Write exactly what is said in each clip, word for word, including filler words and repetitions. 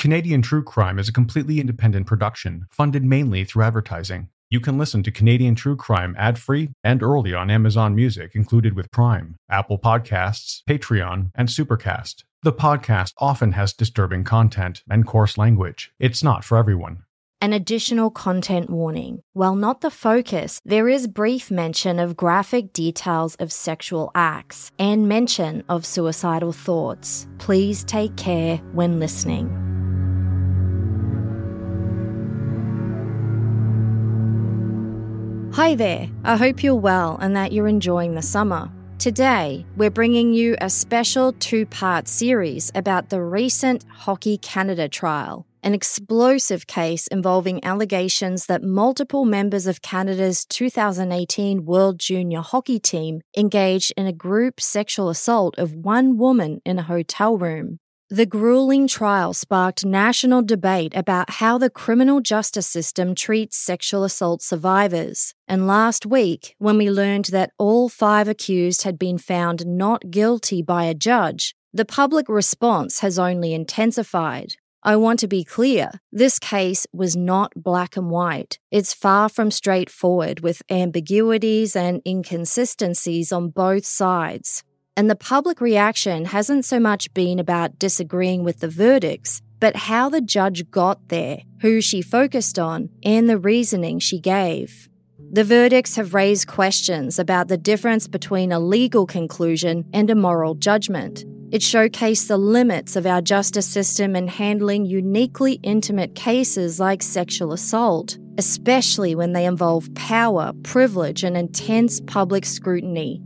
Canadian True Crime is a completely independent production, funded mainly through advertising. You can listen to Canadian True Crime ad-free and early on Amazon Music included with Prime, Apple Podcasts, Patreon, and Supercast. The podcast often has disturbing content and coarse language. It's not for everyone. An additional content warning. While not the focus, there is brief mention of graphic details of sexual acts and mention of suicidal thoughts. Please take care when listening. Hi there, I hope you're well and that you're enjoying the summer. Today, we're bringing you a special two-part series about the recent Hockey Canada trial, an explosive case involving allegations that multiple members of Canada's two thousand eighteen World Junior Hockey team engaged in a group sexual assault of one woman in a hotel room. The grueling trial sparked national debate about how the criminal justice system treats sexual assault survivors. And last week, when we learned that all five accused had been found not guilty by a judge, the public response has only intensified. I want to be clear, this case was not black and white. It's far from straightforward, with ambiguities and inconsistencies on both sides. And the public reaction hasn't so much been about disagreeing with the verdicts, but how the judge got there, who she focused on, and the reasoning she gave. The verdicts have raised questions about the difference between a legal conclusion and a moral judgment. It showcased the limits of our justice system in handling uniquely intimate cases like sexual assault, especially when they involve power, privilege, and intense public scrutiny.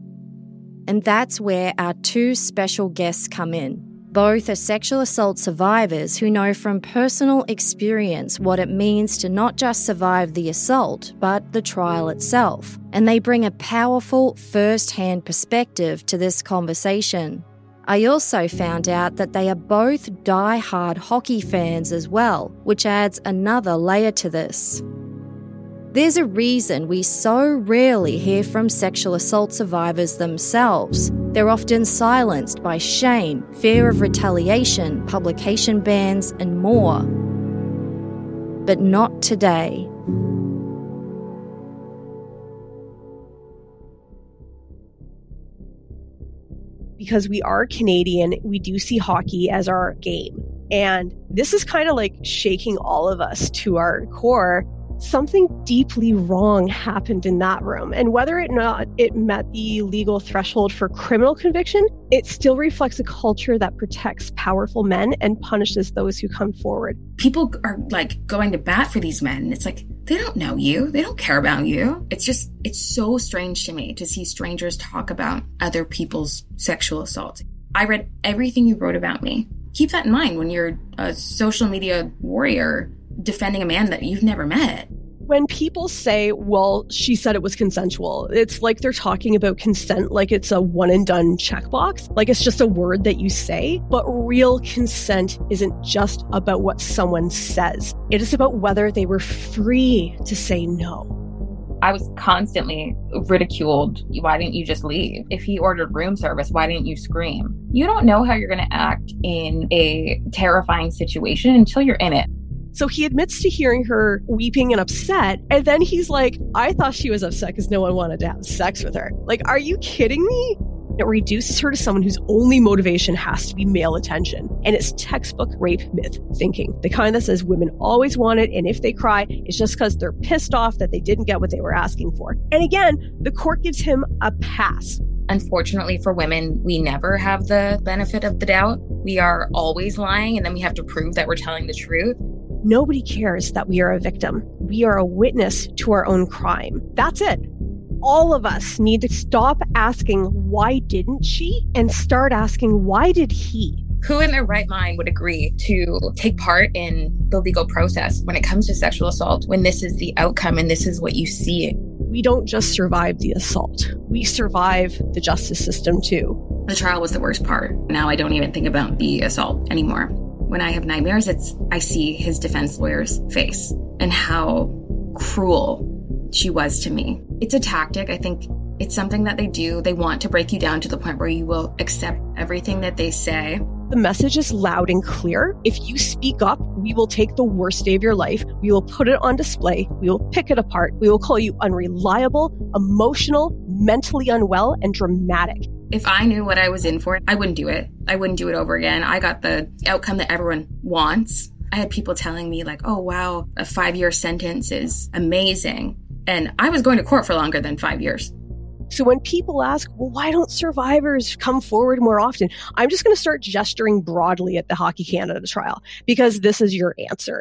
And that's where our two special guests come in. Both are sexual assault survivors who know from personal experience what it means to not just survive the assault, but the trial itself. And they bring a powerful first-hand perspective to this conversation. I also found out that they are both die-hard hockey fans as well, which adds another layer to this. There's a reason we so rarely hear from sexual assault survivors themselves. They're often silenced by shame, fear of retaliation, publication bans, and more. But not today. Because we are Canadian, we do see hockey as our game. And this is kind of like shaking all of us to our core. Something deeply wrong happened in that room. And whether or not it met the legal threshold for criminal conviction, it still reflects a culture that protects powerful men and punishes those who come forward. People are like going to bat for these men. It's like, they don't know you. They don't care about you. It's just, it's so strange to me to see strangers talk about other people's sexual assault. I read everything you wrote about me. Keep that in mind when you're a social media warrior defending a man that you've never met. When people say, well, she said it was consensual, it's like they're talking about consent like it's a one and done checkbox, like it's just a word that you say. But real consent isn't just about what someone says. It is about whether they were free to say no. I was constantly ridiculed. Why didn't you just leave? If he ordered room service, why didn't you scream? You don't know how you're going to act in a terrifying situation until you're in it. So he admits to hearing her weeping and upset, and then he's like, I thought she was upset because no one wanted to have sex with her. Like, are you kidding me? It reduces her to someone whose only motivation has to be male attention. And it's textbook rape myth thinking. The kind that says women always want it, and if they cry, it's just because they're pissed off that they didn't get what they were asking for. And again, the court gives him a pass. Unfortunately for women, we never have the benefit of the doubt. We are always lying, and then we have to prove that we're telling the truth. Nobody cares that we are a victim. We are a witness to our own crime. That's it. All of us need to stop asking, why didn't she? And start asking, why did he? Who in their right mind would agree to take part in the legal process when it comes to sexual assault, when this is the outcome and this is what you see? We don't just survive the assault. We survive the justice system too. The trial was the worst part. Now I don't even think about the assault anymore. When I have nightmares, it's I see his defense lawyer's face and how cruel she was to me. It's a tactic. I think it's something that they do. They want to break you down to the point where you will accept everything that they say The message is loud and clear. If you speak up, we will take the worst day of your life. We will put it on display. We will pick it apart. We will call you unreliable, emotional, mentally unwell, and dramatic. If I knew what I was in for, I wouldn't do it. I wouldn't do it over again. I got the outcome that everyone wants. I had people telling me like, oh, wow, a five-year sentence is amazing. And I was going to court for longer than five years. So when people ask, well, why don't survivors come forward more often? I'm just going to start gesturing broadly at the Hockey Canada trial because this is your answer.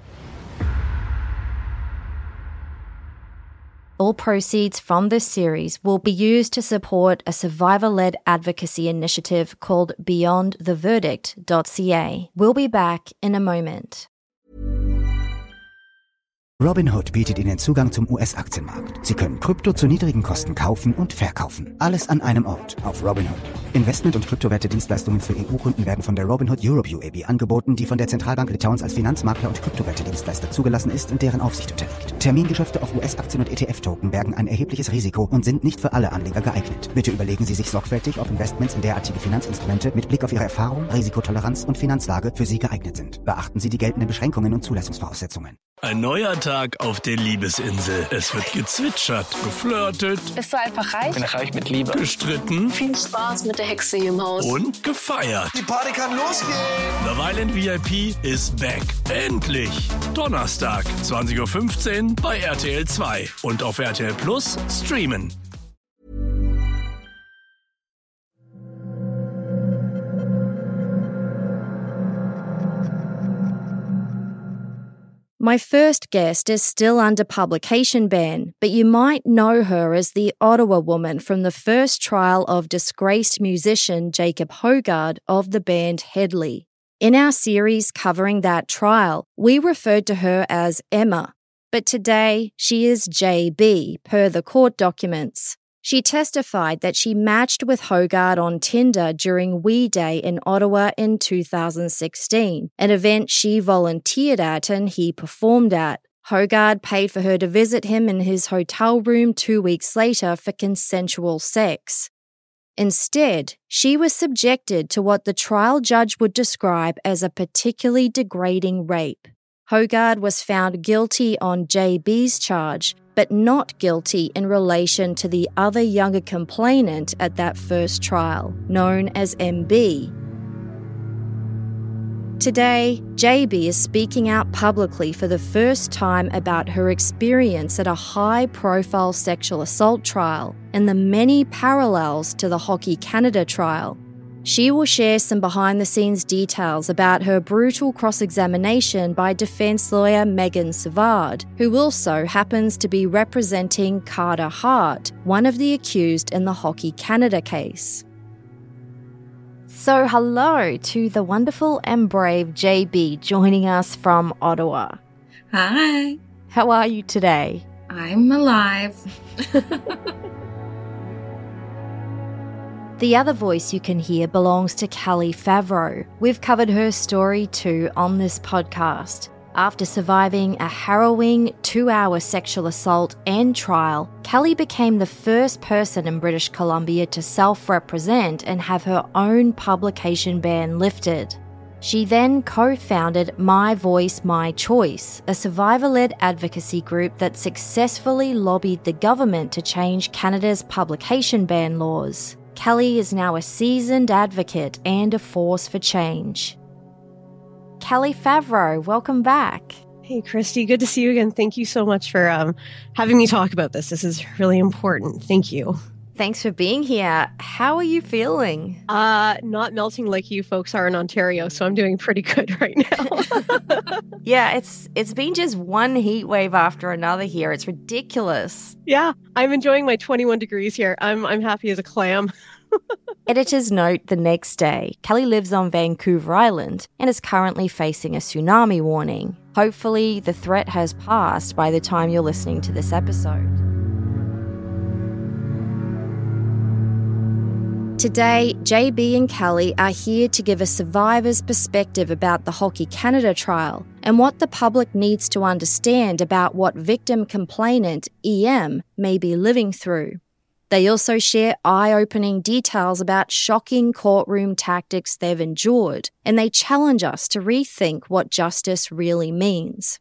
All proceeds from this series will be used to support a survivor-led advocacy initiative called beyond the verdict dot c a. We'll be back in a moment. Robinhood bietet Ihnen Zugang zum U S-Aktienmarkt. Sie können Krypto zu niedrigen Kosten kaufen und verkaufen. Alles an einem Ort auf Robinhood. Investment- und Kryptowerte-Dienstleistungen für E U-Kunden werden von der Robinhood Europe U A B angeboten, die von der Zentralbank Litauens als Finanzmakler und Kryptowerte-Dienstleister zugelassen ist und deren Aufsicht unterliegt. Termingeschäfte auf U S-Aktien und E T F-Token bergen ein erhebliches Risiko und sind nicht für alle Anleger geeignet. Bitte überlegen Sie sich sorgfältig, ob Investments in derartige Finanzinstrumente mit Blick auf Ihre Erfahrung, Risikotoleranz und Finanzlage für Sie geeignet sind. Beachten Sie die geltenden Beschränkungen und Zulassungsvoraussetzungen. Ein neuer Tag auf der Liebesinsel. Es wird gezwitschert, geflirtet. Bist du einfach reich? Bin reich mit Liebe. Gestritten. Viel Spaß mit der Hexe hier im Haus. Und gefeiert. Die Party kann losgehen. Love Island V I P ist back. Endlich. Donnerstag, zwanzig Uhr fünfzehn bei R T L zwei. Und auf R T L Plus streamen. My first guest is still under publication ban, but you might know her as the Ottawa woman from the first trial of disgraced musician Jacob Hoggard of the band Hedley. In our series covering that trial, we referred to her as Emma, but today she is J B per the court documents. She testified that she matched with Hoggard on Tinder during We Day in Ottawa in two thousand sixteen, an event she volunteered at and he performed at. Hoggard paid for her to visit him in his hotel room two weeks later for consensual sex. Instead, she was subjected to what the trial judge would describe as a particularly degrading rape. Hoggard was found guilty on J B's charge, but not guilty in relation to the other younger complainant at that first trial, known as M B. Today, J B is speaking out publicly for the first time about her experience at a high-profile sexual assault trial and the many parallels to the Hockey Canada trial. She will share some behind-the-scenes details about her brutal cross-examination by defence lawyer Megan Savard, who also happens to be representing Carter Hart, one of the accused in the Hockey Canada case. So hello to the wonderful and brave J B joining us from Ottawa. Hi. How are you today? I'm alive. The other voice you can hear belongs to Kelly Favreau. We've covered her story too on this podcast. After surviving a harrowing two-hour sexual assault and trial, Kelly became the first person in British Columbia to self-represent and have her own publication ban lifted. She then co-founded My Voice, My Choice, a survivor-led advocacy group that successfully lobbied the government to change Canada's publication ban laws. Kelly is now a seasoned advocate and a force for change. Kelly Favreau, welcome back. Hey, Christy, good to see you again. Thank you so much for um, having me talk about this. This is really important. Thank you. Thanks for being here. How are you feeling? Uh, not melting like you folks are in Ontario, so I'm doing pretty good right now. Yeah, it's it's been just one heat wave after another here. It's ridiculous. Yeah, I'm enjoying my twenty-one degrees here. I'm I'm happy as a clam. Editor's note the next day, Kelly lives on Vancouver Island and is currently facing a tsunami warning. Hopefully, the threat has passed by the time you're listening to this episode. Today, J B and Kelly are here to give a survivor's perspective about the Hockey Canada trial and what the public needs to understand about what victim complainant E M may be living through. They also share eye-opening details about shocking courtroom tactics they've endured, and they challenge us to rethink what justice really means.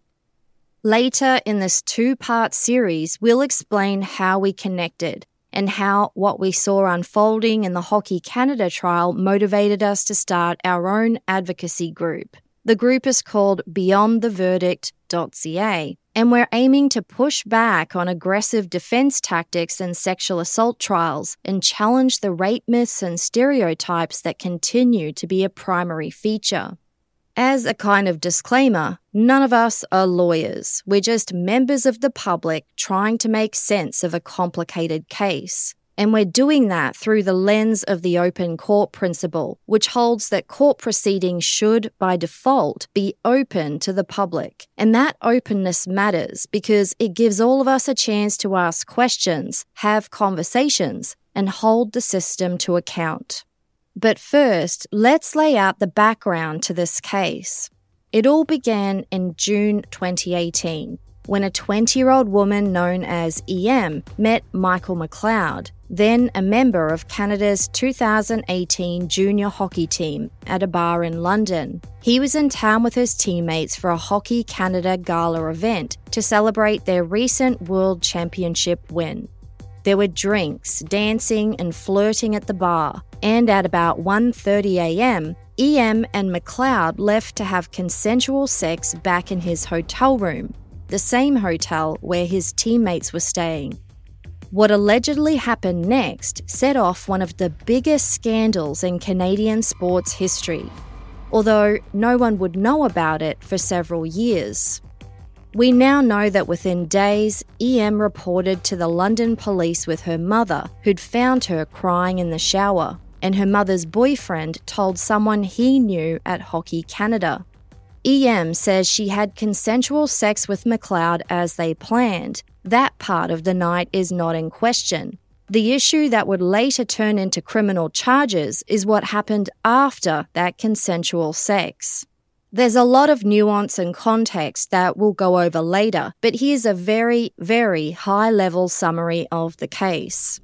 Later in this two-part series, we'll explain how we connected and how what we saw unfolding in the Hockey Canada trial motivated us to start our own advocacy group. The group is called beyond the verdict dot c a, and we're aiming to push back on aggressive defense tactics in sexual assault trials and challenge the rape myths and stereotypes that continue to be a primary feature. As a kind of disclaimer, none of us are lawyers. We're just members of the public trying to make sense of a complicated case. And we're doing that through the lens of the open court principle, which holds that court proceedings should, by default, be open to the public. And that openness matters because it gives all of us a chance to ask questions, have conversations, and hold the system to account. But first, let's lay out the background to this case. It all began in June twenty eighteen, when a twenty-year-old woman known as E M met Michael McLeod, then a member of Canada's two thousand eighteen junior hockey team, at a bar in London. He was in town with his teammates for a Hockey Canada gala event to celebrate their recent World Championship win. There were drinks, dancing and flirting at the bar, and at about one thirty a.m, E M and McLeod left to have consensual sex back in his hotel room, the same hotel where his teammates were staying. What allegedly happened next set off one of the biggest scandals in Canadian sports history, although no one would know about it for several years. We now know that within days, E M reported to the London police with her mother, who'd found her crying in the shower, and her mother's boyfriend told someone he knew at Hockey Canada. E M says she had consensual sex with McLeod as they planned. That part of the night is not in question. The issue that would later turn into criminal charges is what happened after that consensual sex. There's a lot of nuance and context that we'll go over later, but here's a very, very high-level summary of the case.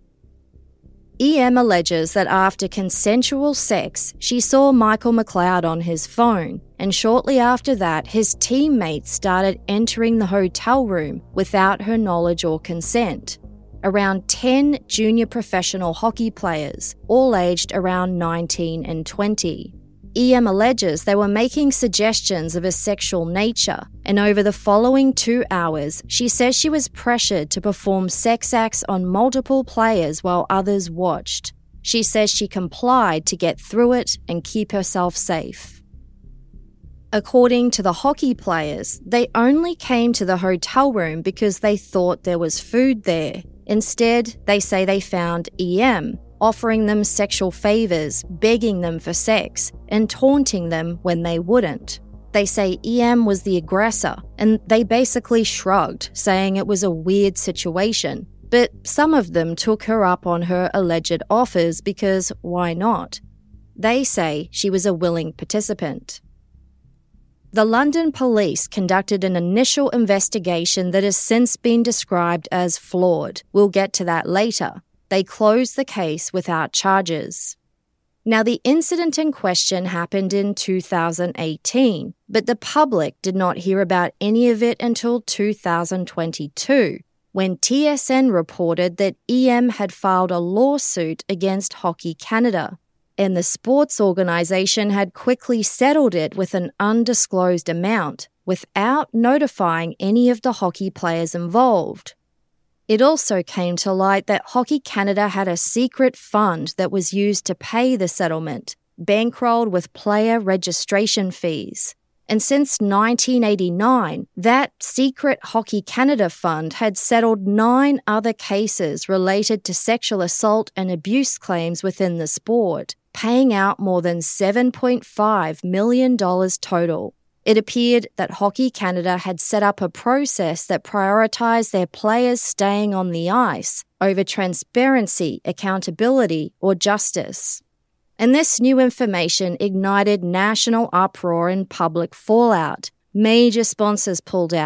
E M alleges that after consensual sex, she saw Michael McLeod on his phone, and shortly after that, his teammates started entering the hotel room without her knowledge or consent. Around ten junior professional hockey players, all aged around nineteen and twenty. E M alleges they were making suggestions of a sexual nature, and over the following two hours, she says she was pressured to perform sex acts on multiple players while others watched. She says she complied to get through it and keep herself safe. According to the hockey players, they only came to the hotel room because they thought there was food there. Instead, they say they found E M, offering them sexual favors, begging them for sex, and taunting them when they wouldn't. They say E M was the aggressor, and they basically shrugged, saying it was a weird situation. But some of them took her up on her alleged offers because why not? They say she was a willing participant. The London police conducted an initial investigation that has since been described as flawed. We'll get to that later. They closed the case without charges. Now, the incident in question happened in two thousand eighteen, but the public did not hear about any of it until two thousand twenty-two, when T S N reported that E M had filed a lawsuit against Hockey Canada, and the sports organisation had quickly settled it with an undisclosed amount, without notifying any of the hockey players involved. It also came to light that Hockey Canada had a secret fund that was used to pay the settlement, bankrolled with player registration fees. And since nineteen eighty-nine, that secret Hockey Canada fund had settled nine other cases related to sexual assault and abuse claims within the sport, paying out more than seven point five million dollars total. It appeared that Hockey Canada had set up a process that prioritised their players staying on the ice over transparency, accountability, or justice. And this new information ignited national uproar and public fallout. Major sponsors pulled out.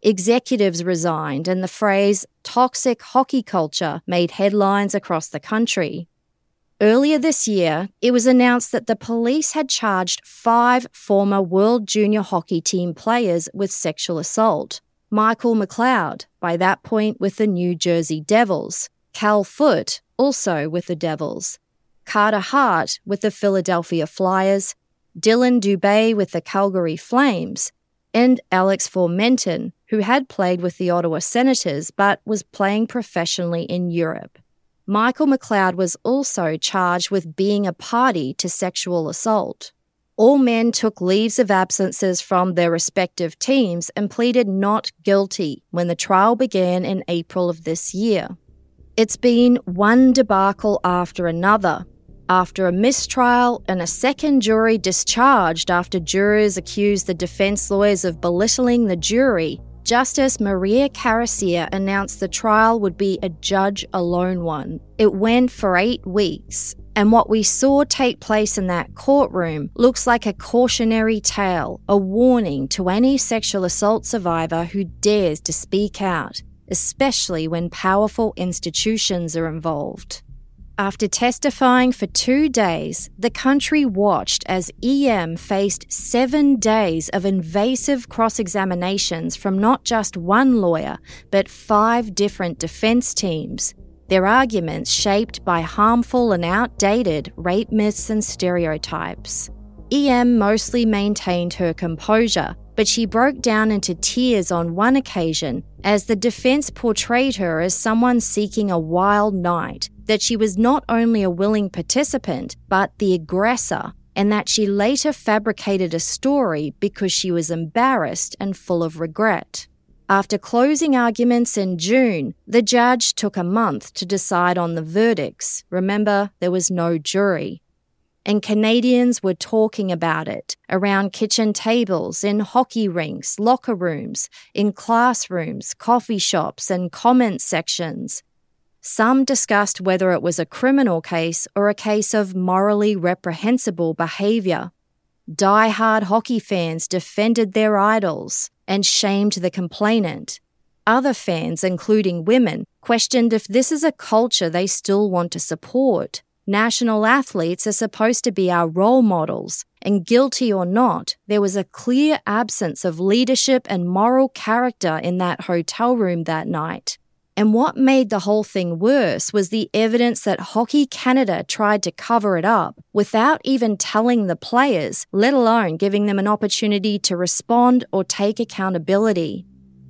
executives resigned, and the phrase toxic hockey culture made headlines across the country. Earlier this year, it was announced that the police had charged five former World Junior Hockey Team players with sexual assault. Michael McLeod, by that point with the New Jersey Devils, Cal Foote, also with the Devils, Carter Hart with the Philadelphia Flyers, Dylan Dubé with the Calgary Flames, and Alex Formenton, who had played with the Ottawa Senators but was playing professionally in Europe. Michael McLeod was also charged with being a party to sexual assault. All men took leaves of absences from their respective teams and pleaded not guilty when the trial began in April of this year. It's been one debacle after another. After a mistrial and a second jury discharged after jurors accused the defense lawyers of belittling the jury, Justice Maria Carrassia announced the trial would be a judge-alone one. It went for eight weeks, and what we saw take place in that courtroom looks like a cautionary tale, a warning to any sexual assault survivor who dares to speak out, especially when powerful institutions are involved. After testifying for two days, the country watched as E M faced seven days of invasive cross-examinations from not just one lawyer, but five different defense teams, their arguments shaped by harmful and outdated rape myths and stereotypes. E M mostly maintained her composure, but she broke down into tears on one occasion as the defense portrayed her as someone seeking a wild night, that she was not only a willing participant, but the aggressor, and that she later fabricated a story because she was embarrassed and full of regret. After closing arguments in June, the judge took a month to decide on the verdicts. Remember, there was no jury. And Canadians were talking about it around kitchen tables, in hockey rinks, locker rooms, in classrooms, coffee shops, and comment sections. Some discussed whether it was a criminal case or a case of morally reprehensible behaviour. Die-hard hockey fans defended their idols and shamed the complainant. Other fans, including women, questioned if this is a culture they still want to support. National athletes are supposed to be our role models, and guilty or not, there was a clear absence of leadership and moral character in that hotel room that night. And what made the whole thing worse was the evidence that Hockey Canada tried to cover it up without even telling the players, let alone giving them an opportunity to respond or take accountability.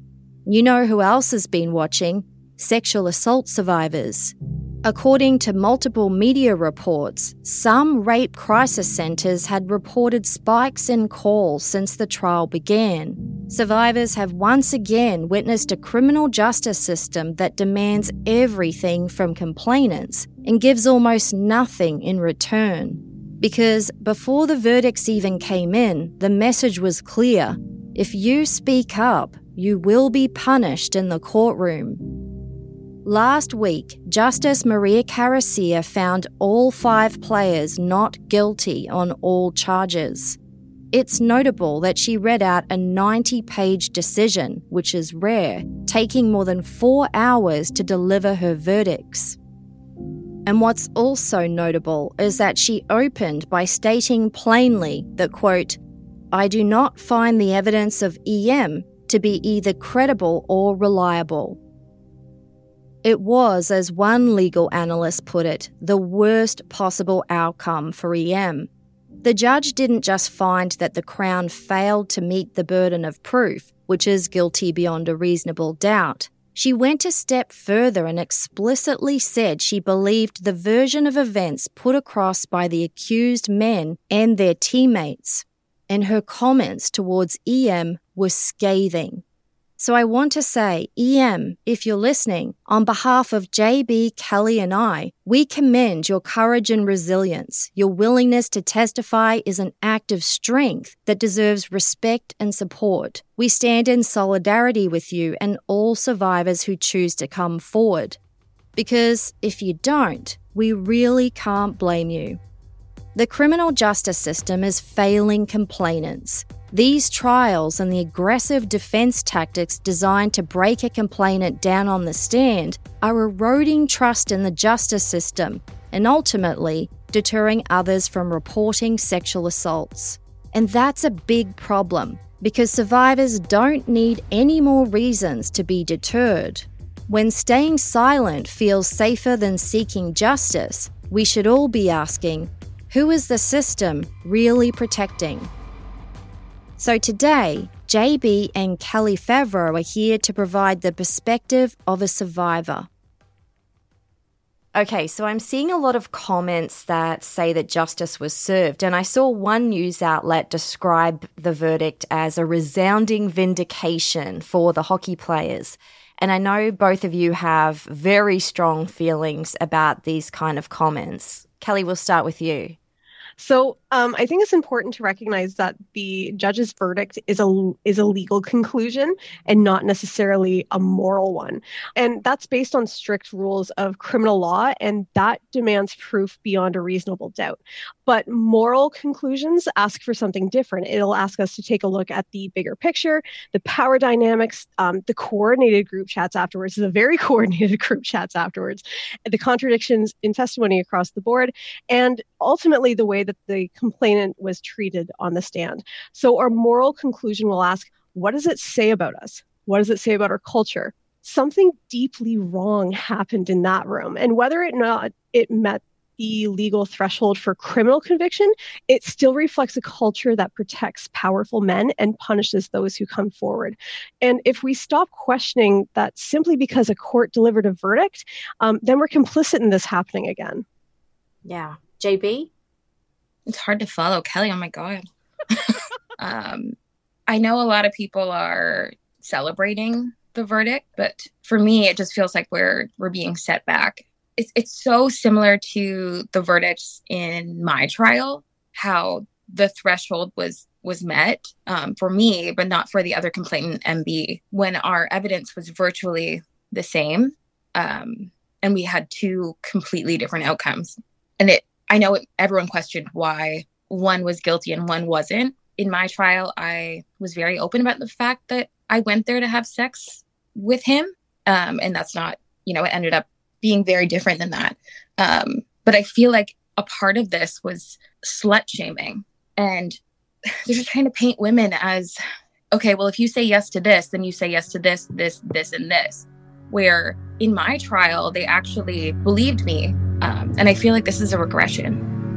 You know who else has been watching? Sexual assault survivors. According to multiple media reports, some rape crisis centres had reported spikes in calls since the trial began. Survivors have once again witnessed a criminal justice system that demands everything from complainants and gives almost nothing in return. Because before the verdicts even came in, the message was clear: if you speak up, you will be punished in the courtroom. Last week, Justice Maria Carrassia found all five players not guilty on all charges. It's notable that she read out a ninety-page decision, which is rare, taking more than four hours to deliver her verdicts. And what's also notable is that she opened by stating plainly that, quote, "I do not find the evidence of E M to be either credible or reliable." It was, as one legal analyst put it, the worst possible outcome for E M. The judge didn't just find that the Crown failed to meet the burden of proof, which is guilty beyond a reasonable doubt. She went a step further and explicitly said she believed the version of events put across by the accused men and their teammates. And her comments towards E M were scathing. So I want to say, E M, if you're listening, on behalf of J B, Kelly and I, we commend your courage and resilience. Your willingness to testify is an act of strength that deserves respect and support. We stand in solidarity with you and all survivors who choose to come forward. Because if you don't, we really can't blame you. The criminal justice system is failing complainants. These trials and the aggressive defense tactics designed to break a complainant down on the stand are eroding trust in the justice system and ultimately deterring others from reporting sexual assaults. And that's a big problem because survivors don't need any more reasons to be deterred. When staying silent feels safer than seeking justice, we should all be asking, who is the system really protecting? So today, J B and Kelly Favreau are here to provide the perspective of a survivor. Okay, so I'm seeing a lot of comments that say that justice was served, and I saw one news outlet describe the verdict as a resounding vindication for the hockey players. And I know both of you have very strong feelings about these kind of comments. Kelly, we'll start with you. So um, I think it's important to recognize that the judge's verdict is a is a legal conclusion and not necessarily a moral one. And that's based on strict rules of criminal law, and that demands proof beyond a reasonable doubt. But moral conclusions ask for something different. It'll ask us to take a look at the bigger picture, the power dynamics, um, the coordinated group chats afterwards, the very coordinated group chats afterwards, the contradictions in testimony across the board, and ultimately the way that the complainant was treated on the stand. So our moral conclusion will ask, what does it say about us? What does it say about our culture? Something deeply wrong happened in that room. And whether or not it met the legal threshold for criminal conviction, it still reflects a culture that protects powerful men and punishes those who come forward. And if we stop questioning that simply because a court delivered a verdict, um, then we're complicit in this happening again. Yeah. J B? It's hard to follow, Kelly. Oh my God. um, I know a lot of people are celebrating the verdict, but for me, it just feels like we're we're being set back. It's it's so similar to the verdicts in my trial, how the threshold was was met um, for me, but not for the other complainant, M B, when our evidence was virtually the same, um, and we had two completely different outcomes. And it, I know it, everyone questioned why one was guilty and one wasn't. In my trial, I was very open about the fact that I went there to have sex with him, um, and that's not, you know, it ended up being very different than that. Um, but I feel like a part of this was slut shaming. And they're just trying to paint women as, okay, well, if you say yes to this, then you say yes to this, this, this, and this. Where in my trial, they actually believed me. Um, and I feel like this is a regression.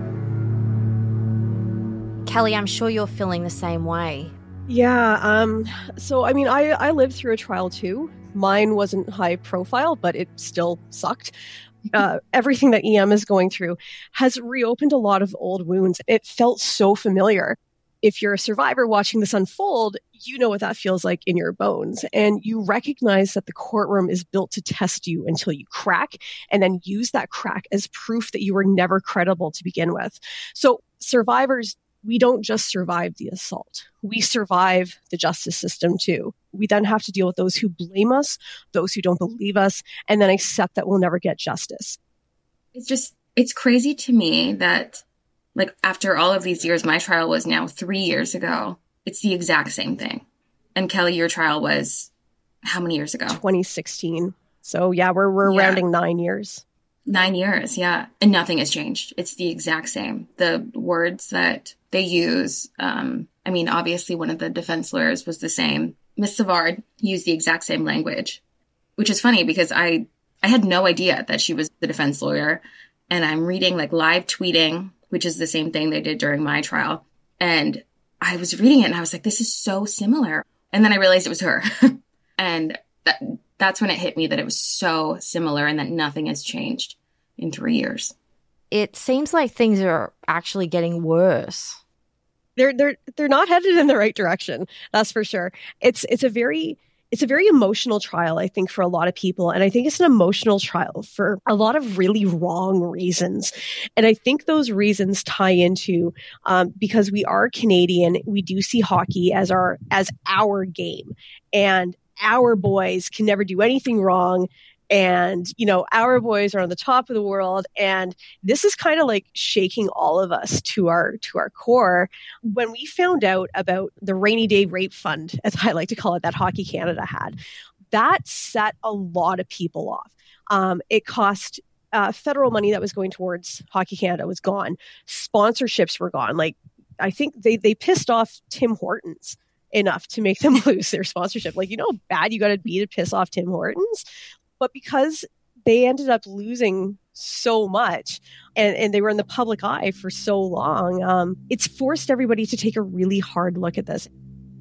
Kelly, I'm sure you're feeling the same way. Yeah. Um, so, I mean, I, I lived through a trial too. Mine wasn't high profile, but it still sucked. Uh, everything that E M is going through has reopened a lot of old wounds. It felt so familiar. If you're a survivor watching this unfold, you know what that feels like in your bones. And you recognize that the courtroom is built to test you until you crack, and then use that crack as proof that you were never credible to begin with. So survivors, we don't just survive the assault. We survive the justice system too. We then have to deal with those who blame us, those who don't believe us, and then accept that we'll never get justice. It's just, it's crazy to me that, like, after all of these years, my trial was now three years ago. It's the exact same thing. And Kelly, your trial was how many years ago? twenty sixteen. So yeah, we're we're yeah. rounding nine years. Nine years, yeah. And nothing has changed. It's the exact same. The words that they use, um, I mean, obviously one of the defense lawyers was the same. Miss Savard used the exact same language, which is funny because I, I had no idea that she was the defense lawyer. And I'm reading like live tweeting, which is the same thing they did during my trial. And I was reading it and I was like, this is so similar. And then I realized it was her. And that, that's when it hit me that it was so similar and that nothing has changed in three years. It seems like things are actually getting worse. They're they're they're not headed in the right direction. That's for sure. It's it's a very it's a very emotional trial, I think, for a lot of people. And I think it's an emotional trial for a lot of really wrong reasons. And I think those reasons tie into um, because we are Canadian, we do see hockey as our as our game. And our boys can never do anything wrong. And, you know, our boys are on the top of the world. And this is kind of like shaking all of us to our to our core. When we found out about the rainy day rape fund, as I like to call it, that Hockey Canada had, that set a lot of people off. Um, it cost uh, federal money that was going towards Hockey Canada was gone. Sponsorships were gone. Like, I think they they pissed off Tim Hortons enough to make them lose their sponsorship. Like, you know how bad you got to be to piss off Tim Hortons? But because they ended up losing so much and, and they were in the public eye for so long, um, it's forced everybody to take a really hard look at this.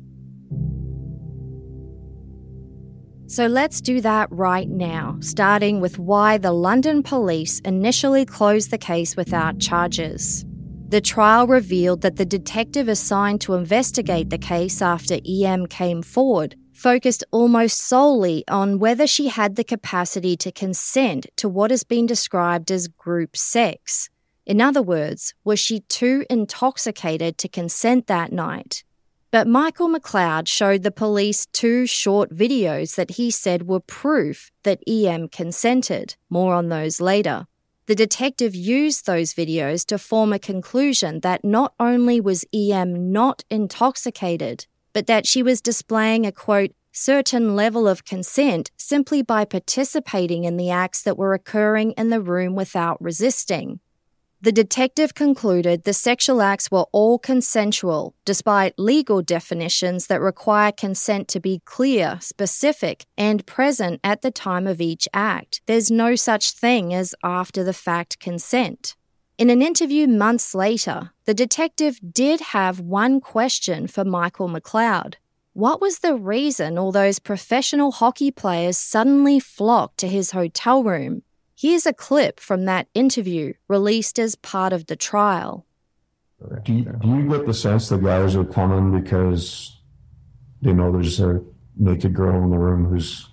So let's do that right now, starting with why the London police initially closed the case without charges. The trial revealed that the detective assigned to investigate the case after E M came forward focused almost solely on whether she had the capacity to consent to what has been described as group sex. In other words, was she too intoxicated to consent that night? But Michael McLeod showed the police two short videos that he said were proof that E M consented. More on those later. The detective used those videos to form a conclusion that not only was E M not intoxicated, but that she was displaying a, quote, certain level of consent simply by participating in the acts that were occurring in the room without resisting. The detective concluded the sexual acts were all consensual, despite legal definitions that require consent to be clear, specific, and present at the time of each act. There's no such thing as after-the-fact consent. In an interview months later, the detective did have one question for Michael McLeod. What was the reason all those professional hockey players suddenly flocked to his hotel room? Here's a clip from that interview released as part of the trial. Do you, do you get the sense that guys are coming because they know there's a naked girl in the room who's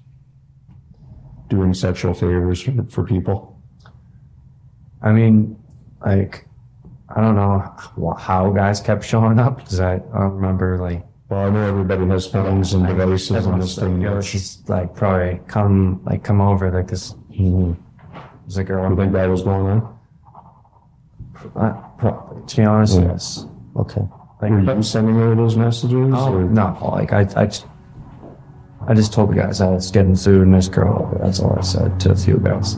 doing sexual favors for, for people? I mean, like, I don't know how guys kept showing up because I, I don't remember, like, well, I know everybody has phones and devices and this thing. You know, she's like, probably come, like, come over, like this. Mm-hmm. There's a girl. You think that was going on? Uh, probably, to be honest, yeah. Yes. Okay. Like, were you sending her those messages? Oh, or? No, like, I, I, just, I just told the guys I was getting sued and this girl. That's all I said to a few guys.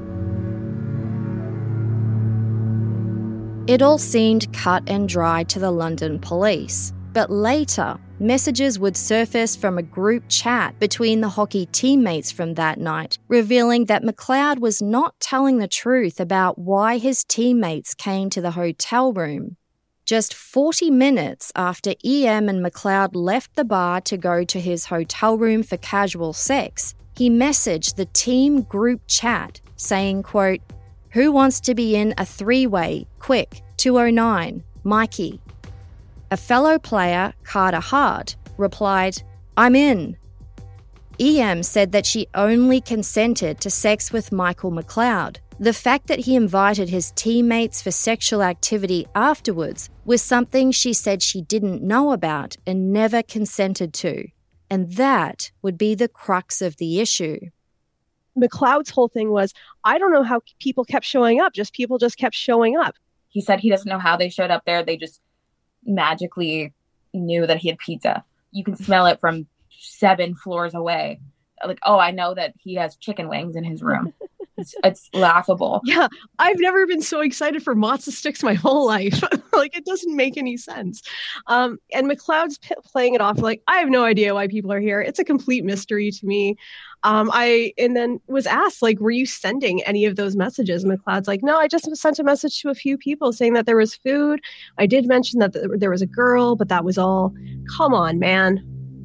It all seemed cut and dry to the London police. But later, messages would surface from a group chat between the hockey teammates from that night, revealing that McLeod was not telling the truth about why his teammates came to the hotel room. Just forty minutes after E M and McLeod left the bar to go to his hotel room for casual sex, he messaged the team group chat saying, quote, "Who wants to be in a three-way? Quick, two oh nine, Mikey." A fellow player, Carter Hart, replied, "I'm in." E M said that she only consented to sex with Michael McLeod. The fact that he invited his teammates for sexual activity afterwards was something she said she didn't know about and never consented to. And that would be the crux of the issue. McLeod's whole thing was, I don't know how people kept showing up, just people just kept showing up. He said he doesn't know how they showed up there. They just magically knew that he had pizza. You can smell it from seven floors away. Like, oh, I know that he has chicken wings in his room. It's, it's laughable. Yeah, I've never been so excited for matzo sticks my whole life. Like, it doesn't make any sense. Um, and McLeod's p- playing it off like, I have no idea why people are here. It's a complete mystery to me. Um, I and then was asked, like, were you sending any of those messages? And McLeod's like, no, I just sent a message to a few people saying that there was food. I did mention that th- there was a girl, but that was all. Come on, man.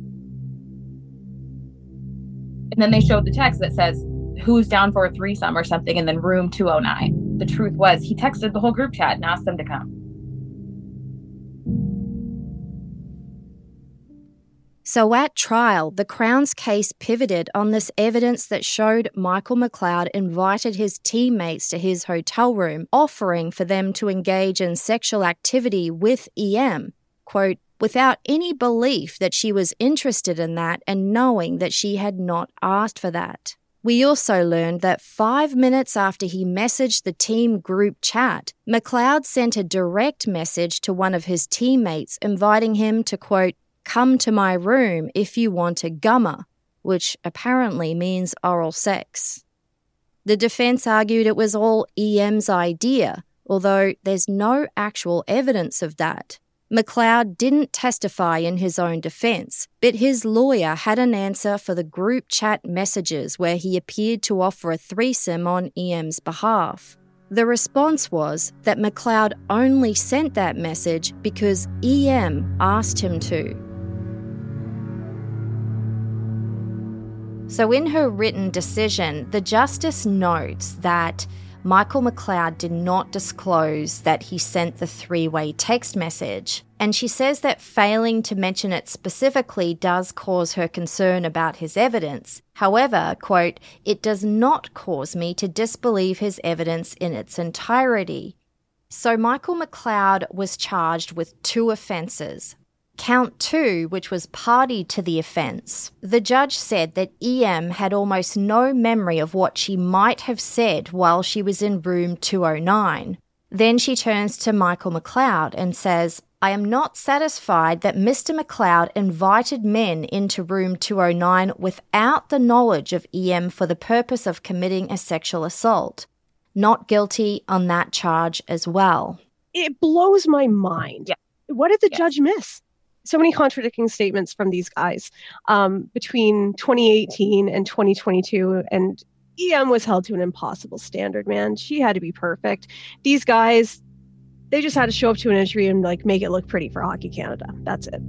And then they showed the text that says, who's down for a threesome or something, and then room two oh nine. The truth was, he texted the whole group chat and asked them to come. So at trial, the Crown's case pivoted on this evidence that showed Michael McLeod invited his teammates to his hotel room, offering for them to engage in sexual activity with E M, quote, without any belief that she was interested in that and knowing that she had not asked for that. We also learned that five minutes after he messaged the team group chat, McLeod sent a direct message to one of his teammates inviting him to, quote, come to my room if you want a gummer, which apparently means oral sex. The defense argued it was all E M's idea, although there's no actual evidence of that. McLeod didn't testify in his own defense, but his lawyer had an answer for the group chat messages where he appeared to offer a threesome on E M's behalf. The response was that McLeod only sent that message because E M asked him to. So in her written decision, the justice notes that Michael McLeod did not disclose that he sent the three-way text message, and she says that failing to mention it specifically does cause her concern about his evidence. However, quote, it does not cause me to disbelieve his evidence in its entirety. So Michael McLeod was charged with two offences. Count two, which was party to the offence, the judge said that E M had almost no memory of what she might have said while she was in room two oh nine. Then she turns to Michael McLeod and says, I am not satisfied that Mister McLeod invited men into room two oh nine without the knowledge of E M for the purpose of committing a sexual assault. Not guilty on that charge as well. It blows my mind. Yeah. What did the yeah. judge miss? So many contradicting statements from these guys um, between twenty eighteen and twenty twenty-two. And E M was held to an impossible standard, man. She had to be perfect. These guys, they just had to show up to an entry and like make it look pretty for Hockey Canada. That's it.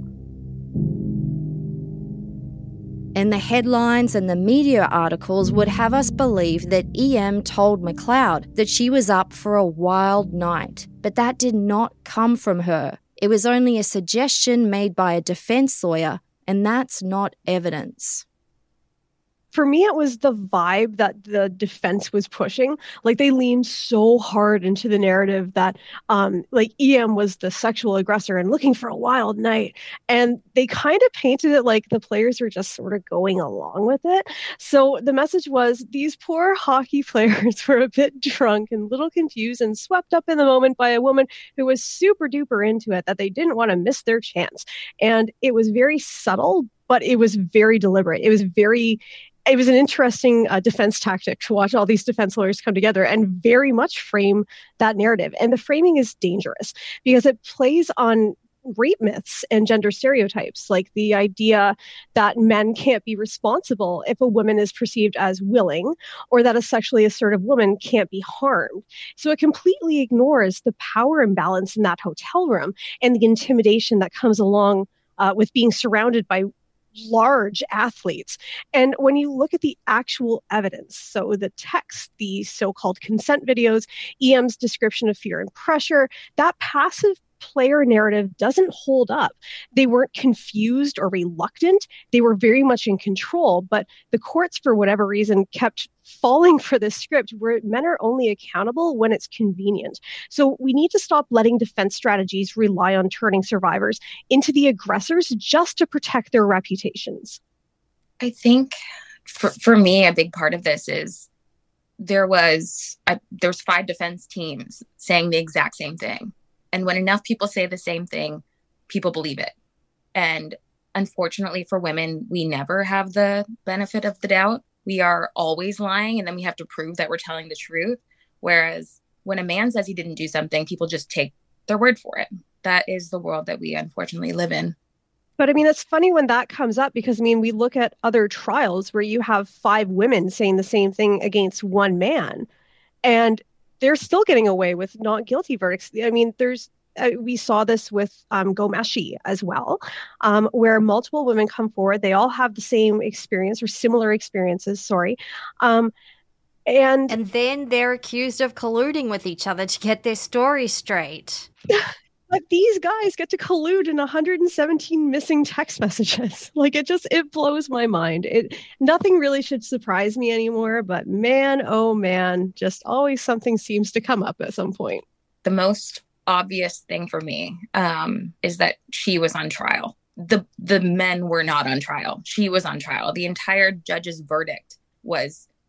And the headlines and the media articles would have us believe that E M told McLeod that she was up for a wild night. But that did not come from her. It was only a suggestion made by a defense lawyer, and that's not evidence. For me, it was the vibe that the defense was pushing. Like, they leaned so hard into the narrative that, um, like, E M was the sexual aggressor and looking for a wild night. And they kind of painted it like the players were just sort of going along with it. So the message was these poor hockey players were a bit drunk and a little confused and swept up in the moment by a woman who was super duper into it, that they didn't want to miss their chance. And it was very subtle, but it was very deliberate. It was very... It was an interesting uh, defense tactic to watch all these defense lawyers come together and very much frame that narrative. And the framing is dangerous because it plays on rape myths and gender stereotypes, like the idea that men can't be responsible if a woman is perceived as willing, or that a sexually assertive woman can't be harmed. So it completely ignores the power imbalance in that hotel room and the intimidation that comes along uh, with being surrounded by large athletes. And when you look at the actual evidence, so the text, the so-called consent videos, E M's description of fear and pressure, that passive player narrative doesn't hold up. They weren't confused or reluctant. They were very much in control, but the courts, for whatever reason, kept falling for this script where men are only accountable when it's convenient. So we need to stop letting defense strategies rely on turning survivors into the aggressors just to protect their reputations. I think for, for me, a big part of this is there was a, there was five defense teams saying the exact same thing. And when enough people say the same thing, people believe it. And unfortunately for women, we never have the benefit of the doubt. We are always lying, and then we have to prove that we're telling the truth. Whereas when a man says he didn't do something, people just take their word for it. That is the world that we unfortunately live in. But I mean, it's funny when that comes up because, I mean, we look at other trials where you have five women saying the same thing against one man, and they're still getting away with not guilty verdicts. I mean, there's uh, we saw this with um, Gomeshi as well, um, where multiple women come forward. They all have the same experience or similar experiences, sorry. Um, and and then they're accused of colluding with each other to get their story straight. But these guys get to collude in one hundred seventeen missing text messages. Like, it just, it blows my mind. It nothing really should surprise me anymore, but man, oh man, just always something seems to come up at some point. The most obvious thing for me um, is that she was on trial. The the men were not on trial. She was on trial. The entire judge's verdict was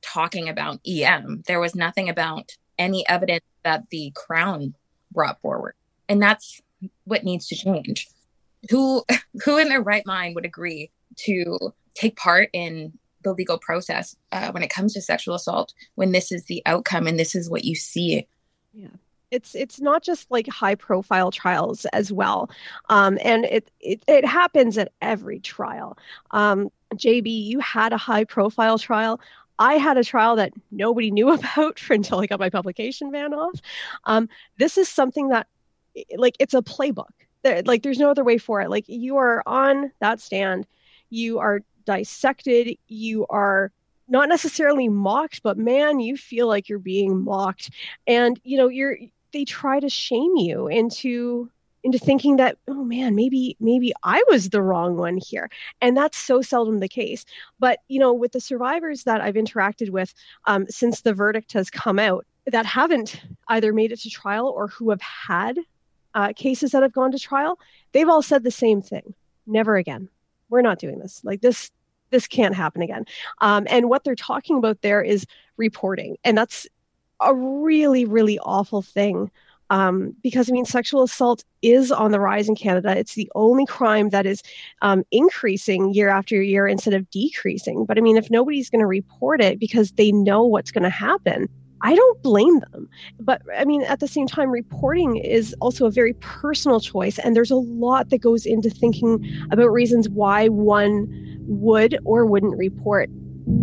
talking about E M. There was nothing about any evidence that the Crown brought forward. And that's what needs to change. Who, who in their right mind would agree to take part in the legal process uh, when it comes to sexual assault, when this is the outcome and this is what you see? Yeah. It's it's not just like high profile trials as well. Um, and it, it it happens at every trial. Um, J B, you had a high profile trial. I had a trial that nobody knew about until I got my publication ban off. Um, this is something that, like, it's a playbook. There, like, there's no other way for it. Like, you are on that stand, you are dissected, you are not necessarily mocked, but man, you feel like you're being mocked. And, you know, you're, they try to shame you into, into thinking that, oh man, maybe, maybe I was the wrong one here. And that's so seldom the case. But, you know, with the survivors that I've interacted with um, since the verdict has come out that haven't either made it to trial or who have had uh, cases that have gone to trial, they've all said the same thing. Never again. We're not doing this. Like this, this can't happen again. Um, and what they're talking about there is reporting. And that's a really, really awful thing. Um, because, I mean, sexual assault is on the rise in Canada. It's the only crime that is um, increasing year after year instead of decreasing. But, I mean, if nobody's going to report it because they know what's going to happen, I don't blame them. But, I mean, at the same time, reporting is also a very personal choice. And there's a lot that goes into thinking about reasons why one would or wouldn't report.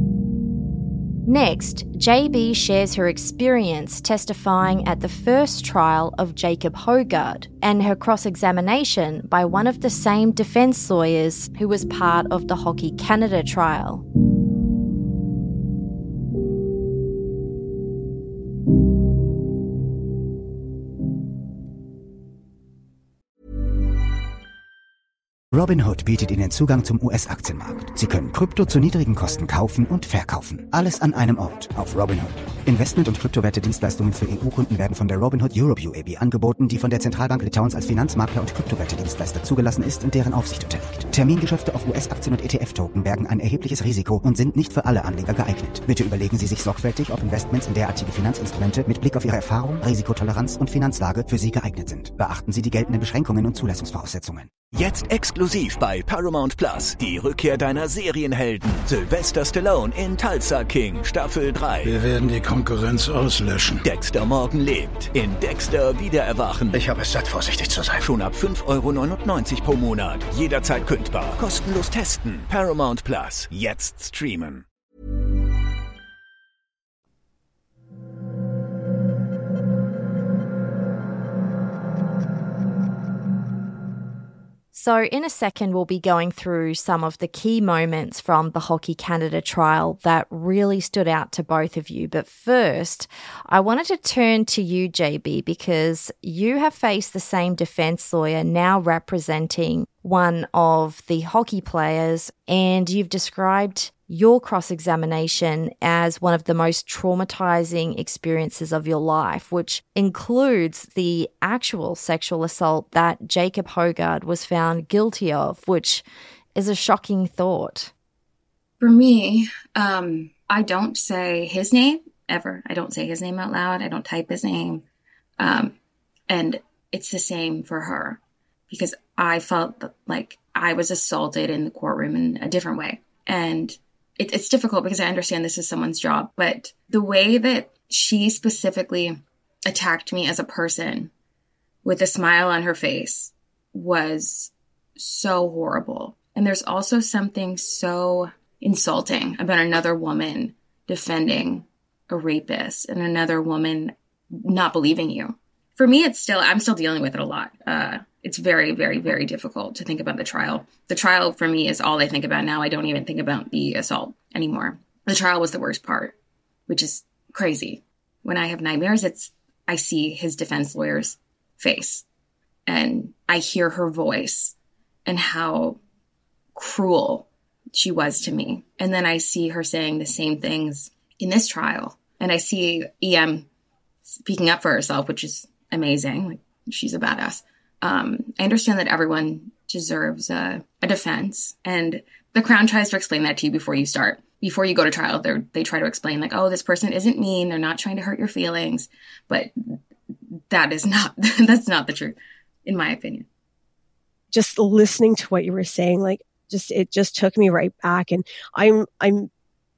Next, J B shares her experience testifying at the first trial of Jacob Hogard and her cross-examination by one of the same defence lawyers who was part of the Hockey Canada trial. Robinhood bietet Ihnen Zugang zum U S-Aktienmarkt. Sie können Krypto zu niedrigen Kosten kaufen und verkaufen. Alles an einem Ort auf Robinhood. Investment- und Kryptowerte-Dienstleistungen für E U-Kunden werden von der Robinhood Europe U A B angeboten, die von der Zentralbank Litauens als Finanzmakler und Kryptowerte-Dienstleister zugelassen ist und deren Aufsicht unterliegt. Termingeschäfte auf U S-Aktien und E T F-Token bergen ein erhebliches Risiko und sind nicht für alle Anleger geeignet. Bitte überlegen Sie sich sorgfältig, ob Investments in derartige Finanzinstrumente mit Blick auf Ihre Erfahrung, Risikotoleranz und Finanzlage für Sie geeignet sind. Beachten Sie die geltenden Beschränkungen und Zulassungsvoraussetzungen. Jetzt exklusiv bei Paramount Plus die Rückkehr deiner Serienhelden. Sylvester Stallone in Tulsa King Staffel drei. Wir werden die Konkurrenz auslöschen. Dexter Morgan lebt in Dexter Wiedererwachen. Ich habe es satt, vorsichtig zu sein. Schon ab fünf Euro neunundneunzig pro Monat. Jederzeit kündbar. Kostenlos testen. Paramount Plus. Jetzt streamen. So in a second, we'll be going through some of the key moments from the Hockey Canada trial that really stood out to both of you. But first, I wanted to turn to you, J B, because you have faced the same defense lawyer now representing one of the hockey players, and you've described your cross-examination as one of the most traumatizing experiences of your life, which includes the actual sexual assault that Jacob Hogard was found guilty of, which is a shocking thought. For me, um, I don't say his name ever. I don't say his name out loud. I don't type his name. Um, and it's the same for her because I felt like I was assaulted in the courtroom in a different way. And it, it's difficult because I understand this is someone's job, but the way that she specifically attacked me as a person with a smile on her face was so horrible. And there's also something so insulting about another woman defending a rapist and another woman not believing you. For me, it's still, I'm still dealing with it a lot. Uh, it's very, very, very difficult to think about the trial. The trial for me is all I think about now. I don't even think about the assault anymore. The trial was the worst part, which is crazy. When I have nightmares, it's, I see his defense lawyer's face and I hear her voice and how cruel she was to me. And then I see her saying the same things in this trial. And I see E M speaking up for herself, which is amazing. Like, she's a badass. Um, I understand that everyone deserves a, a defense. And the Crown tries to explain that to you before you start. before you go to trial, they they try to explain like, oh, this person isn't mean. They're not trying to hurt your feelings. But that is not, that's not the truth, in my opinion. Just listening to what you were saying, like, just, it just took me right back. And I'm, I'm,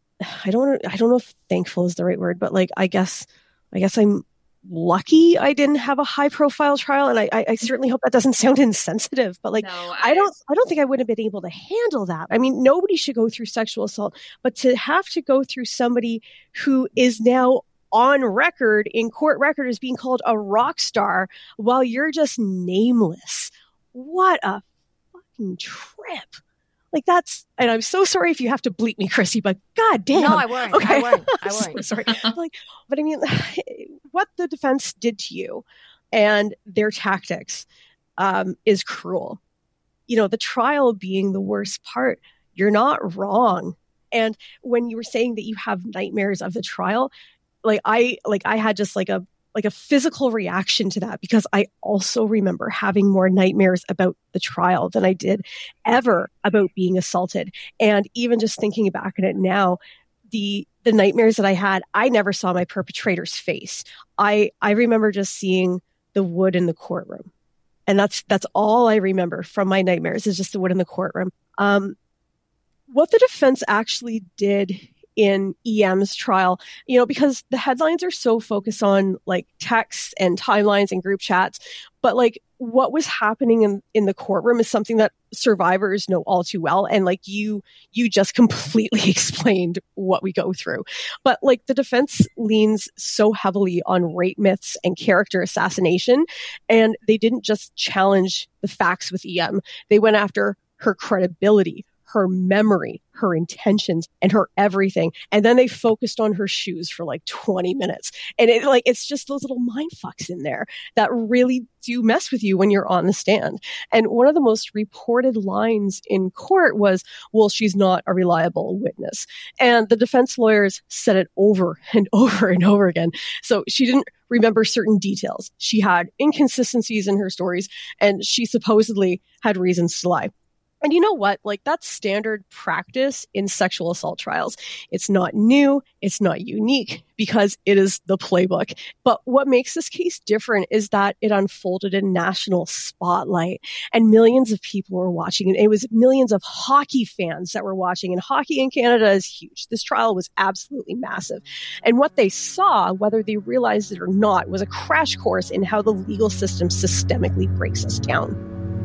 I don't, I don't know if thankful is the right word, but like, I guess, I guess I'm lucky I didn't have a high profile trial. And I, I, I certainly hope that doesn't sound insensitive, but like, no, I, I don't, I don't think I would have been able to handle that. I mean, nobody should go through sexual assault, but to have to go through somebody who is now on record in court record as being called a rock star while you're just nameless. What a fucking trip. Like that's, and I'm so sorry if you have to bleep me, Chrissy, but god damn. No, I won't. Okay. I won't. I won't. So sorry. Like, but I mean, what the defense did to you and their tactics um, is cruel. You know, the trial being the worst part, you're not wrong. And when you were saying that you have nightmares of the trial, like I, like I had just like a, like a physical reaction to that because I also remember having more nightmares about the trial than I did ever about being assaulted. And even just thinking back on it now, the, the nightmares that I had, I never saw my perpetrator's face. I, I remember just seeing the wood in the courtroom. And that's, that's all I remember from my nightmares is just the wood in the courtroom. Um, what the defense actually did in E M's trial, you know, because the headlines are so focused on like texts and timelines and group chats, but like what was happening in, in the courtroom is something that survivors know all too well. And like you, you just completely explained what we go through. But like the defense leans so heavily on rape myths and character assassination. And they didn't just challenge the facts with E M. They went after her credibility, her memory, her intentions, and her everything. And then they focused on her shoes for like twenty minutes. And it like, it's just those little mind fucks in there that really do mess with you when you're on the stand. And one of the most reported lines in court was, well, she's not a reliable witness. And the defense lawyers said it over and over and over again. So she didn't remember certain details. She had inconsistencies in her stories, and she supposedly had reasons to lie. And you know what? Like that's standard practice in sexual assault trials. It's not new. It's not unique because it is the playbook. But what makes this case different is that it unfolded in national spotlight and millions of people were watching. And it was millions of hockey fans that were watching. And hockey in Canada is huge. This trial was absolutely massive. And what they saw, whether they realized it or not, was a crash course in how the legal system systemically breaks us down.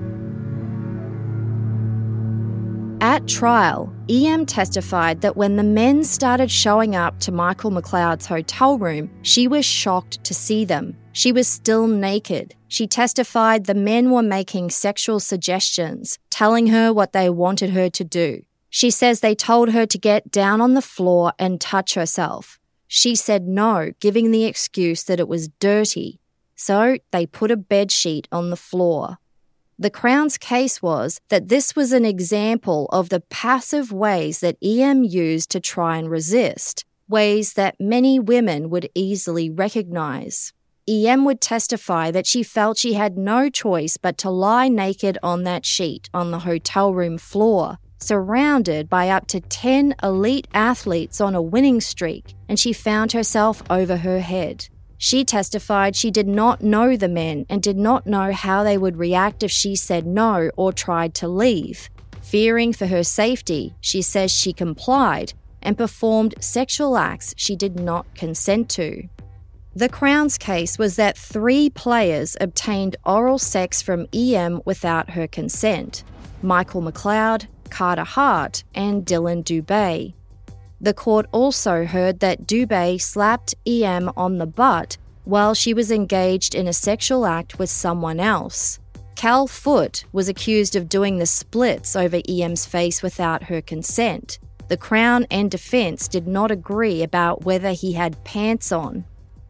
At trial, E M testified that when the men started showing up to Michael McLeod's hotel room, she was shocked to see them. She was still naked. She testified the men were making sexual suggestions, telling her what they wanted her to do. She says they told her to get down on the floor and touch herself. She said no, giving the excuse that it was dirty. So they put a bedsheet on the floor. The Crown's case was that this was an example of the passive ways that E M used to try and resist, ways that many women would easily recognise. E M would testify that she felt she had no choice but to lie naked on that sheet on the hotel room floor, surrounded by up to ten elite athletes on a winning streak, and she found herself over her head. She testified she did not know the men and did not know how they would react if she said no or tried to leave. Fearing for her safety, she says she complied and performed sexual acts she did not consent to. The Crown's case was that three players obtained oral sex from E M without her consent: Michael McLeod, Carter Hart, and Dylan Dubé. The court also heard that Dubé slapped E M on the butt while she was engaged in a sexual act with someone else. Cal Foote was accused of doing the splits over E M's face without her consent. The Crown and defence did not agree about whether he had pants on.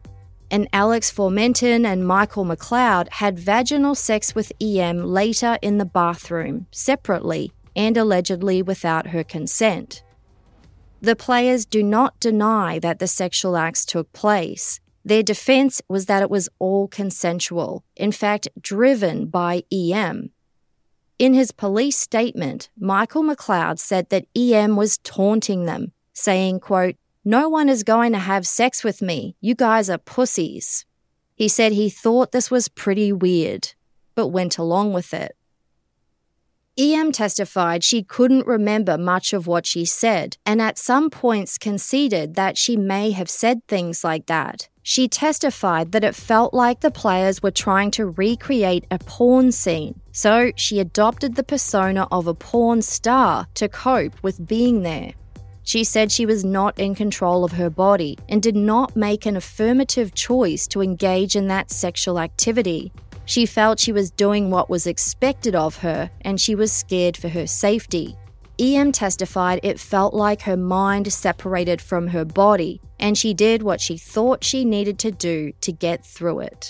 And Alex Formenton and Michael McLeod had vaginal sex with E M later in the bathroom, separately, and allegedly without her consent. The players do not deny that the sexual acts took place. Their defence was that it was all consensual, in fact driven by E M. In his police statement, Michael McLeod said that E M was taunting them, saying, quote, "No one is going to have sex with me. You guys are pussies." He said he thought this was pretty weird, but went along with it. E M testified she couldn't remember much of what she said, and at some points conceded that she may have said things like that. She testified that it felt like the players were trying to recreate a porn scene, so she adopted the persona of a porn star to cope with being there. She said she was not in control of her body and did not make an affirmative choice to engage in that sexual activity. She felt she was doing what was expected of her, and she was scared for her safety. E M testified it felt like her mind separated from her body, and she did what she thought she needed to do to get through it.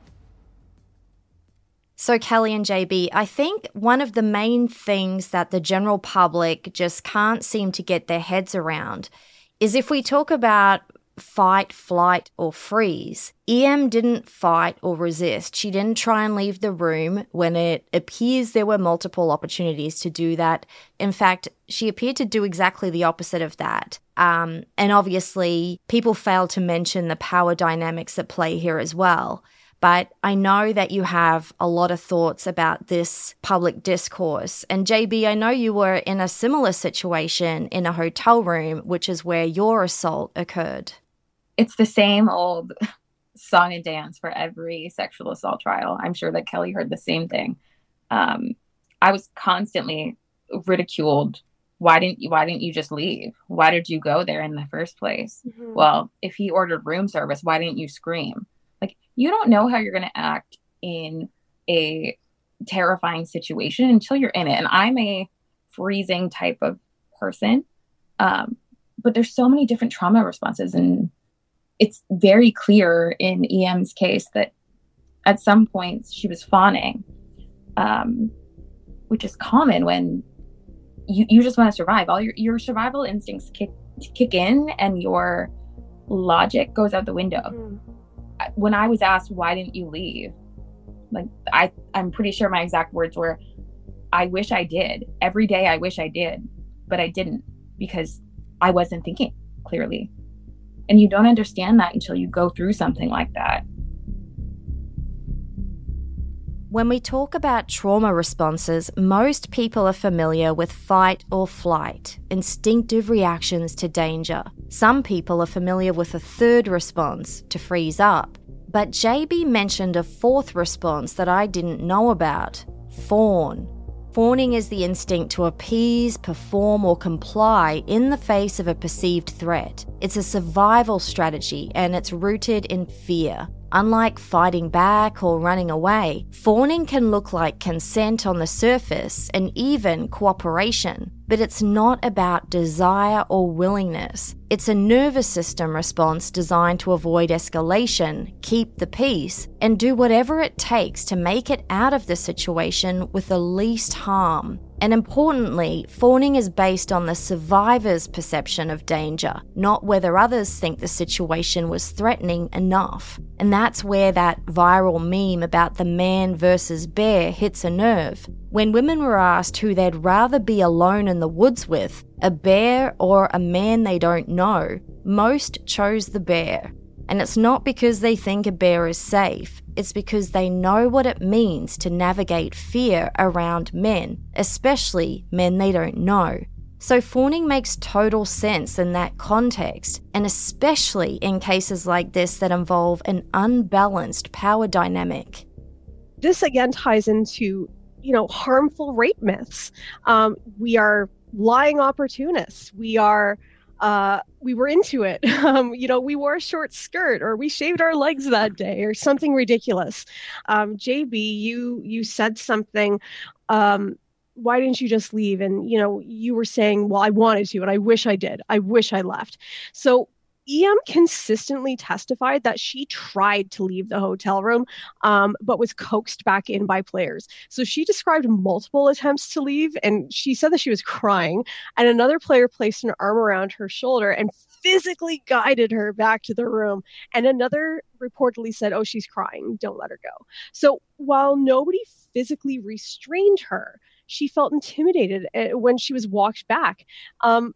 So Kelly and J B, I think one of the main things that the general public just can't seem to get their heads around is if we talk about fight, flight, or freeze, E M didn't fight or resist. She didn't try and leave the room when it appears there were multiple opportunities to do that. In fact, she appeared to do exactly the opposite of that. Um, and obviously, people fail to mention the power dynamics at play here as well. But I know that you have a lot of thoughts about this public discourse. And J B, I know you were in a similar situation in a hotel room, which is where your assault occurred. It's the same old song and dance for every sexual assault trial. I'm sure that Kelly heard the same thing. Um, I was constantly ridiculed. Why didn't you, why didn't you just leave? Why did you go there in the first place? Mm-hmm. Well, if he ordered room service, why didn't you scream? Like, you don't know how you're going to act in a terrifying situation until you're in it. And I'm a freezing type of person. Um, but there's so many different trauma responses, and it's very clear in E M's case that at some points she was fawning, um, which is common when you, you just want to survive. All your, your survival instincts kick, kick in and your logic goes out the window. Mm. When I was asked, why didn't you leave? Like, I, I'm pretty sure my exact words were, I wish I did. Every day I wish I did, but I didn't because I wasn't thinking clearly. And you don't understand that until you go through something like that. When we talk about trauma responses, most people are familiar with fight or flight, instinctive reactions to danger. Some people are familiar with a third response, to freeze up. But J B mentioned a fourth response that I didn't know about, fawn. Fawning is the instinct to appease, perform, or comply in the face of a perceived threat. It's a survival strategy, and it's rooted in fear. Unlike fighting back or running away, fawning can look like consent on the surface and even cooperation, but it's not about desire or willingness. It's a nervous system response designed to avoid escalation, keep the peace, and do whatever it takes to make it out of the situation with the least harm. And importantly, fawning is based on the survivor's perception of danger, not whether others think the situation was threatening enough. And that's where that viral meme about the man versus bear hits a nerve. When women were asked who they'd rather be alone in the woods with, a bear or a man they don't know, most chose the bear. And it's not because they think a bear is safe, it's because they know what it means to navigate fear around men, especially men they don't know. So fawning makes total sense in that context, and especially in cases like this that involve an unbalanced power dynamic. This again ties into, you know, harmful rape myths. Um, we are lying opportunists. We are Uh, we were into it. Um, you know, we wore a short skirt, or we shaved our legs that day, or something ridiculous. Um, J B, you you said something. Um, why didn't you just leave? And, you know, you were saying, well, I wanted to, and I wish I did. I wish I left. So E M consistently testified that she tried to leave the hotel room, um, but was coaxed back in by players. So she described multiple attempts to leave, and she said that she was crying, and another player placed an arm around her shoulder and physically guided her back to the room. And another reportedly said, oh, she's crying, don't let her go. So while nobody physically restrained her, she felt intimidated when she was walked back. Um,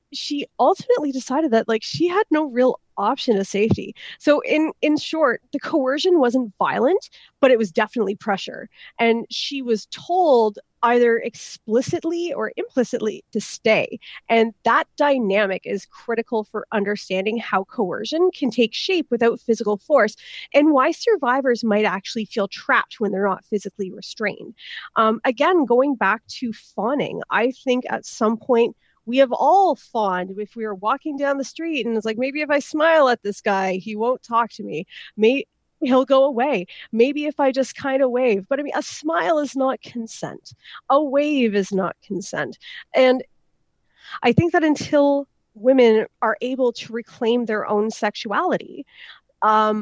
she ultimately decided that like she had no real option to safety. So in in short, the coercion wasn't violent, but it was definitely pressure. And she was told either explicitly or implicitly to stay. And that dynamic is critical for understanding how coercion can take shape without physical force and why survivors might actually feel trapped when they're not physically restrained. Um, again, going back to fawning, I think at some point we have all fawned if we were walking down the street and it's like, maybe if I smile at this guy, he won't talk to me. Maybe he'll go away. Maybe if I just kind of wave. But I mean, a smile is not consent. A wave is not consent. And I think that until women are able to reclaim their own sexuality, um,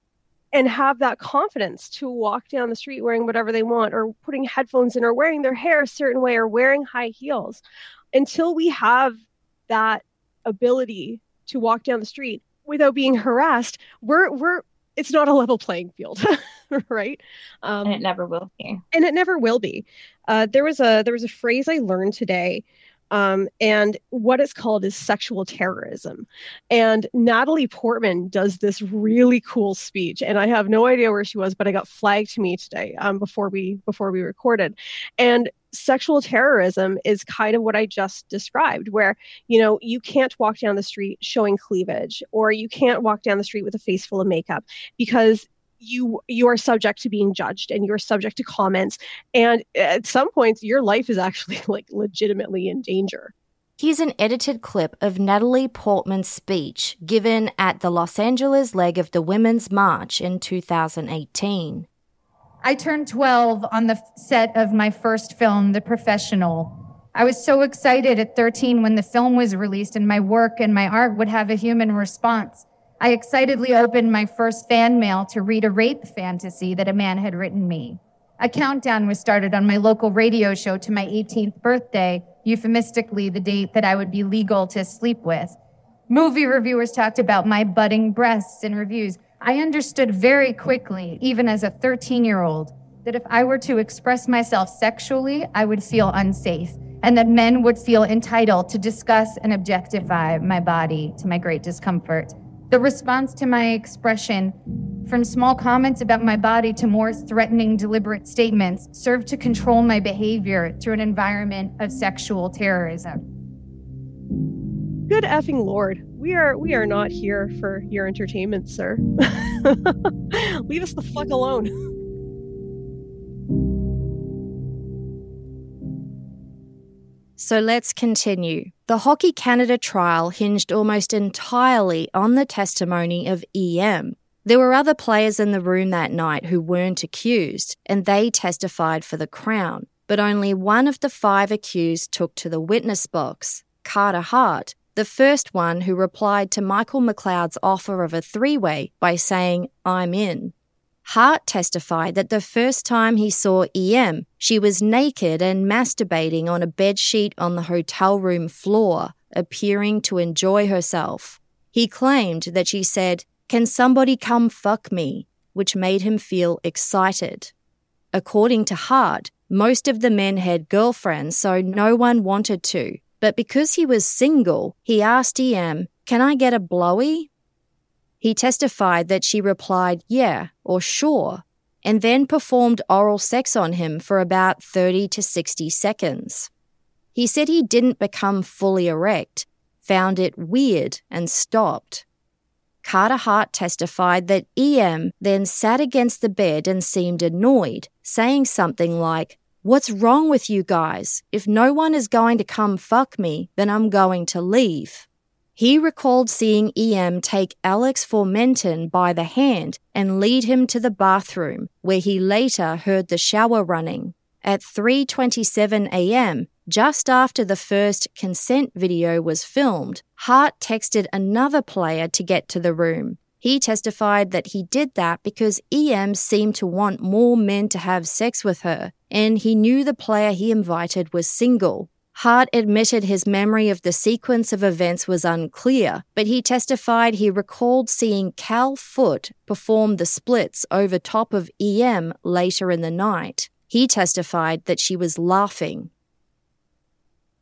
and have that confidence to walk down the street wearing whatever they want, or putting headphones in, or wearing their hair a certain way, or wearing high heels, until we have that ability to walk down the street without being harassed, we're we're it's not a level playing field, right? Um, and it never will be. And it never will be. Uh, there was a there was a phrase I learned today, um, and what it's called is sexual terrorism. And Natalie Portman does this really cool speech, and I have no idea where she was, but I got flagged to me today um, before we before we recorded, and sexual terrorism is kind of what I just described, where, you know, you can't walk down the street showing cleavage, or you can't walk down the street with a face full of makeup, because you you are subject to being judged and you're subject to comments. And at some points, your life is actually like legitimately in danger. Here's an edited clip of Natalie Portman's speech given at the Los Angeles leg of the Women's March in two thousand eighteen. I turned twelve on the set of my first film, The Professional. I was so excited at thirteen when the film was released and my work and my art would have a human response. I excitedly opened my first fan mail to read a rape fantasy that a man had written me. A countdown was started on my local radio show to my eighteenth birthday, euphemistically the date that I would be legal to sleep with. Movie reviewers talked about my budding breasts in reviews. I understood very quickly, even as a thirteen-year-old, that if I were to express myself sexually, I would feel unsafe, and that men would feel entitled to discuss and objectify my body to my great discomfort. The response to my expression, from small comments about my body to more threatening, deliberate statements, served to control my behavior through an environment of sexual terrorism. Good effing Lord. We are we are not here for your entertainment, sir. Leave us the fuck alone. So let's continue. The Hockey Canada trial hinged almost entirely on the testimony of E M. There were other players in the room that night who weren't accused, and they testified for the Crown. But only one of the five accused took to the witness box, Carter Hart, the first one who replied to Michael McLeod's offer of a three-way by saying, "I'm in." Hart testified that the first time he saw E M, she was naked and masturbating on a bedsheet on the hotel room floor, appearing to enjoy herself. He claimed that she said, "Can somebody come fuck me?" which made him feel excited. According to Hart, most of the men had girlfriends, so no one wanted to. But because he was single, he asked E M, "Can I get a blowy?" He testified that she replied, "Yeah," or "Sure," and then performed oral sex on him for about thirty to sixty seconds. He said he didn't become fully erect, found it weird, and stopped. Carter Hart testified that E M then sat against the bed and seemed annoyed, saying something like, "What's wrong with you guys? If no one is going to come fuck me, then I'm going to leave." He recalled seeing E M take Alex Formenton by the hand and lead him to the bathroom, where he later heard the shower running. At three twenty-seven a.m., just after the first consent video was filmed, Hart texted another player to get to the room. He testified that he did that because E M seemed to want more men to have sex with her, and he knew the player he invited was single. Hart admitted his memory of the sequence of events was unclear, but he testified he recalled seeing Cal Foote perform the splits over top of E M later in the night. He testified that she was laughing.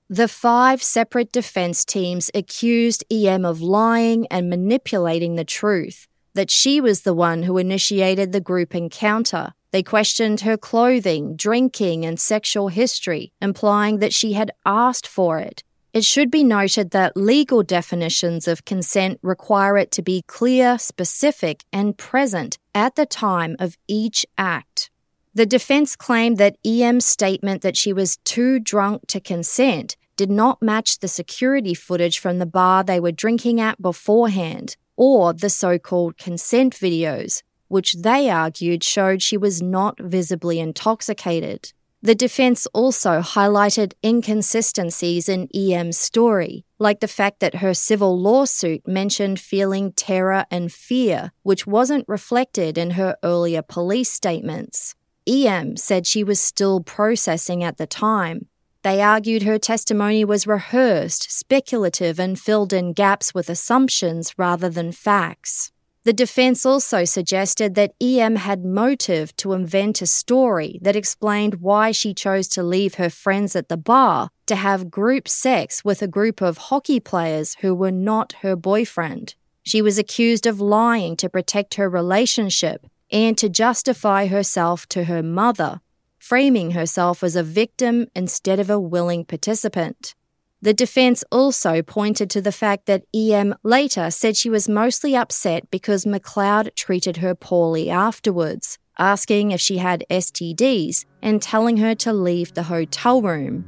The five separate defense teams accused E M of lying and manipulating the truth, that she was the one who initiated the group encounter. They questioned her clothing, drinking, and sexual history, implying that she had asked for it. It should be noted that legal definitions of consent require it to be clear, specific, and present at the time of each act. The defense claimed that E M's statement that she was too drunk to consent did not match the security footage from the bar they were drinking at beforehand, or the so-called consent videos, which they argued showed she was not visibly intoxicated. The defense also highlighted inconsistencies in E M's story, like the fact that her civil lawsuit mentioned feeling terror and fear, which wasn't reflected in her earlier police statements. E M said she was still processing at the time. They argued her testimony was rehearsed, speculative, and filled in gaps with assumptions rather than facts. The defense also suggested that E M had motive to invent a story that explained why she chose to leave her friends at the bar to have group sex with a group of hockey players who were not her boyfriend. She was accused of lying to protect her relationship and to justify herself to her mother, framing herself as a victim instead of a willing participant. The defense also pointed to the fact that E M later said she was mostly upset because McLeod treated her poorly afterwards, asking if she had S T Ds and telling her to leave the hotel room.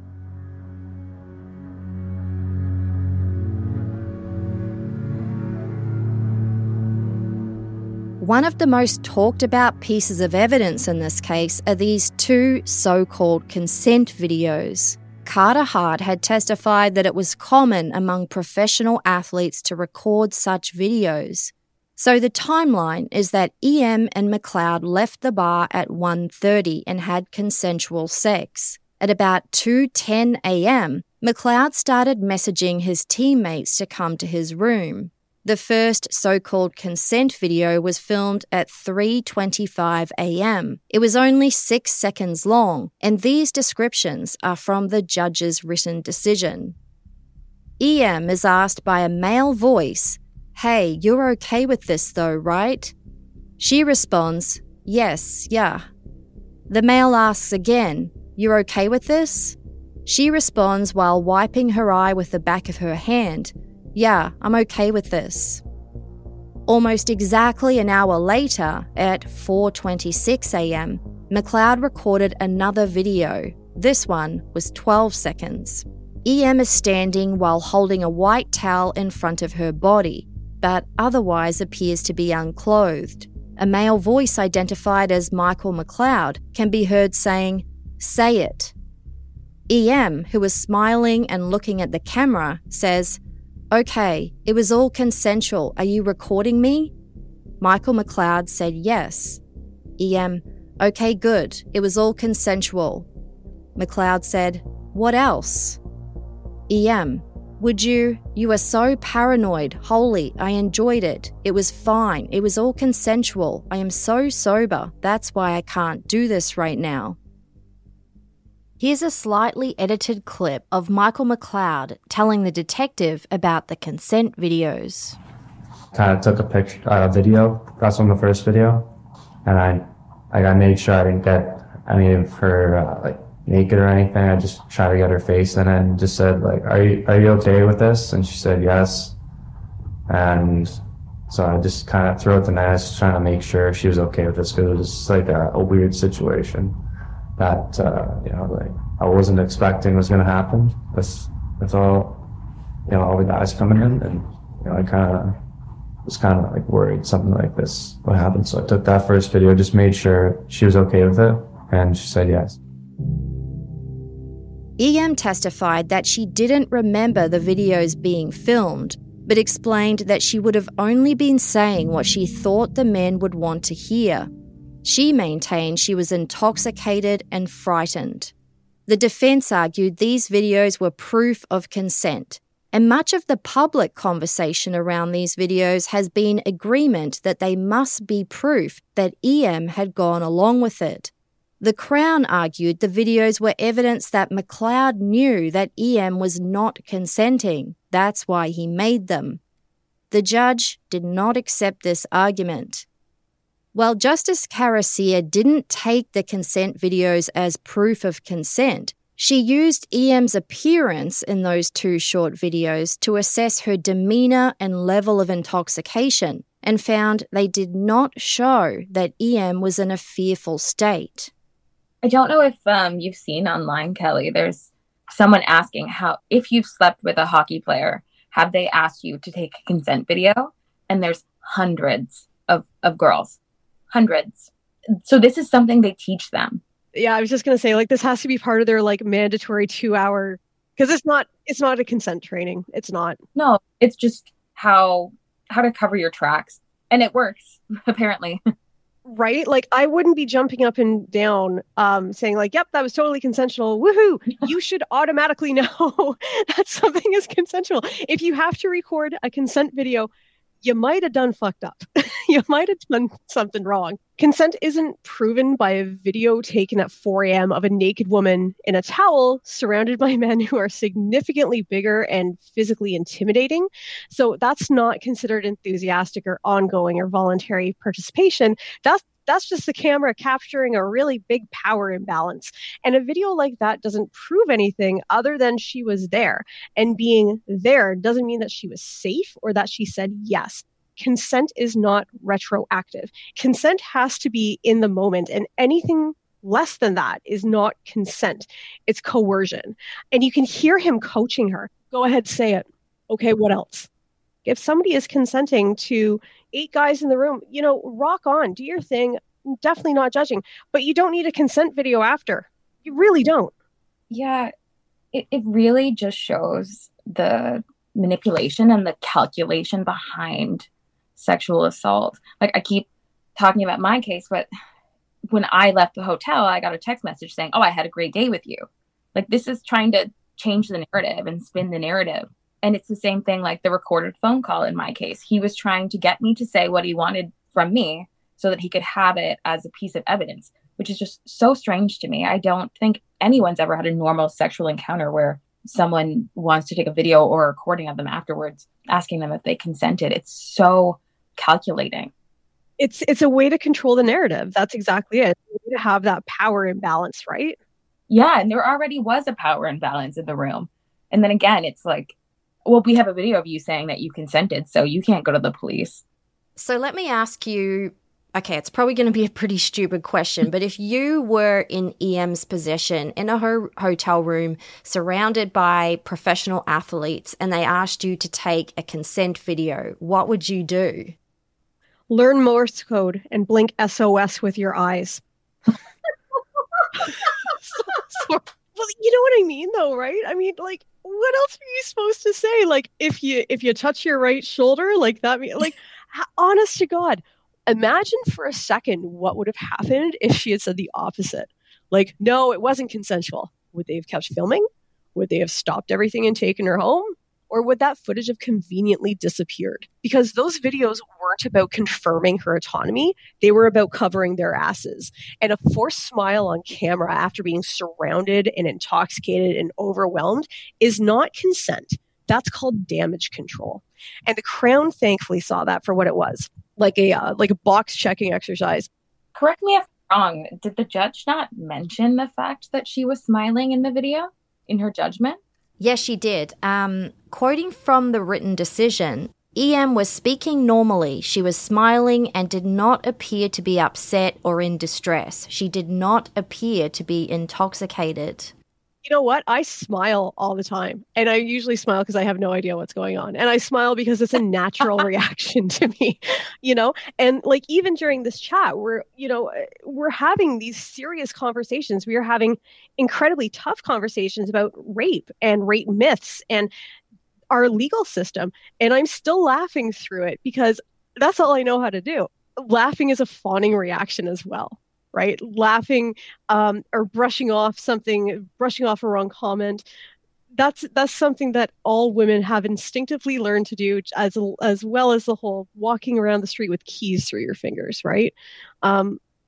One of the most talked about pieces of evidence in this case are these two so-called consent videos. Carter Hart had testified that it was common among professional athletes to record such videos. So the timeline is that E M and McLeod left the bar at one thirty and had consensual sex. At about two ten a.m., McLeod started messaging his teammates to come to his room. The first so-called consent video was filmed at three twenty-five a.m. It was only six seconds long, and these descriptions are from the judge's written decision. E M is asked by a male voice, "Hey, you're okay with this though, right?" She responds, "Yes, yeah." The male asks again, "You're okay with this?" She responds while wiping her eye with the back of her hand, "Yeah, I'm okay with this." Almost exactly an hour later, at four twenty-six a.m., McLeod recorded another video. This one was twelve seconds. E M is standing while holding a white towel in front of her body, but otherwise appears to be unclothed. A male voice identified as Michael McLeod can be heard saying, "Say it." E M, who is smiling and looking at the camera, says, "Okay, it was all consensual. Are you recording me?" Michael McLeod said yes. E M, "Okay, good. It was all consensual." McLeod said, "What else?" E M, "Would you? You are so paranoid. Holy, I enjoyed it. It was fine. It was all consensual. I am so sober. That's why I can't do this right now." Here's a slightly edited clip of Michael McLeod telling the detective about the consent videos. Kind of took a picture, uh, video. That's on the first video, and I, like, I made sure I didn't get any of her uh, like naked or anything. I just tried to get her face in it and just said, like, "Are you are you okay with this?" And she said yes. And so I just kind of threw it the net, just trying to make sure she was okay with this, because it was just like a, a weird situation that uh, you know, like I wasn't expecting was going to happen. With with all, you know, all the guys coming in, and you know, I kind of was kind of like worried something like this would happen. So I took that first video, just made sure she was okay with it, and she said yes. E M testified that she didn't remember the videos being filmed, but explained that she would have only been saying what she thought the men would want to hear. She maintained she was intoxicated and frightened. The defense argued these videos were proof of consent, and much of the public conversation around these videos has been agreement that they must be proof that E M had gone along with it. The Crown argued the videos were evidence that McLeod knew that E M was not consenting. That's why he made them. The judge did not accept this argument. While Justice Karasir didn't take the consent videos as proof of consent, she used E M's appearance in those two short videos to assess her demeanour and level of intoxication, and found they did not show that E M was in a fearful state. I don't know if um, you've seen online, Kelly, there's someone asking how, if you've slept with a hockey player, have they asked you to take a consent video? And there's hundreds of, of girls, hundreds. So this is something they teach them. Yeah, I was just going to say, like, this has to be part of their, like, mandatory two-hour, because it's not, it's not a consent training. It's not. No, it's just how, how to cover your tracks. And it works, apparently. Right? Like, I wouldn't be jumping up and down um, saying, like, yep, that was totally consensual. Woohoo! You should automatically know that something is consensual. If you have to record a consent video, you might have done fucked up. You might have done something wrong. Consent isn't proven by a video taken at four a.m. of a naked woman in a towel surrounded by men who are significantly bigger and physically intimidating. So that's not considered enthusiastic or ongoing or voluntary participation. That's That's just the camera capturing a really big power imbalance. And a video like that doesn't prove anything other than she was there. And being there doesn't mean that she was safe or that she said yes. Consent is not retroactive. Consent has to be in the moment, and anything less than that is not consent. It's coercion. And you can hear him coaching her. Go ahead, say it. Okay, what else? If somebody is consenting to eight guys in the room, you know, rock on, do your thing. Definitely not judging, but you don't need a consent video after. You really don't. Yeah, it, it really just shows the manipulation and the calculation behind sexual assault. Like, I keep talking about my case, but when I left the hotel, I got a text message saying, oh, I had a great day with you. Like, this is trying to change the narrative and spin the narrative. And it's the same thing like the recorded phone call in my case. He was trying to get me to say what he wanted from me so that he could have it as a piece of evidence, which is just so strange to me. I don't think anyone's ever had a normal sexual encounter where someone wants to take a video or a recording of them afterwards, asking them if they consented. It's so calculating. It's it's a way to control the narrative. That's exactly it. You need to have that power imbalance, right? Yeah, and there already was a power imbalance in the room. And then again, it's like, well, we have a video of you saying that you consented, so you can't go to the police. So let me ask you, okay, it's probably going to be a pretty stupid question, but if you were in E M's possession in a ho- hotel room surrounded by professional athletes and they asked you to take a consent video, what would you do? Learn Morse code and blink S O S with your eyes. so, so, well, you know what I mean, though, right? I mean, like, what else are you supposed to say? Like, if you if you touch your right shoulder, like that, like, honest to God, imagine for a second what would have happened if she had said the opposite. Like, no, it wasn't consensual. Would they have kept filming? Would they have stopped everything and taken her home? Or would that footage have conveniently disappeared? Because those videos weren't about confirming her autonomy. They were about covering their asses. And a forced smile on camera after being surrounded and intoxicated and overwhelmed is not consent. That's called damage control. And the Crown thankfully saw that for what it was, like a uh, like a box checking exercise. Correct me if I'm wrong. Did the judge not mention the fact that she was smiling in the video in her judgment? Yes, she did. Um, quoting from the written decision, E M was speaking normally. She was smiling and did not appear to be upset or in distress. She did not appear to be intoxicated. You know what? I smile all the time. And I usually smile because I have no idea what's going on. And I smile because it's a natural reaction to me, you know? And like, even during this chat, we're, you know, we're having these serious conversations. We are having incredibly tough conversations about rape and rape myths and our legal system. And I'm still laughing through it because that's all I know how to do. Laughing is a fawning reaction as well. Right? Laughing um, or brushing off something, brushing off a wrong comment. That's that's something that all women have instinctively learned to do, as as well as the whole walking around the street with keys through your fingers, right? Um,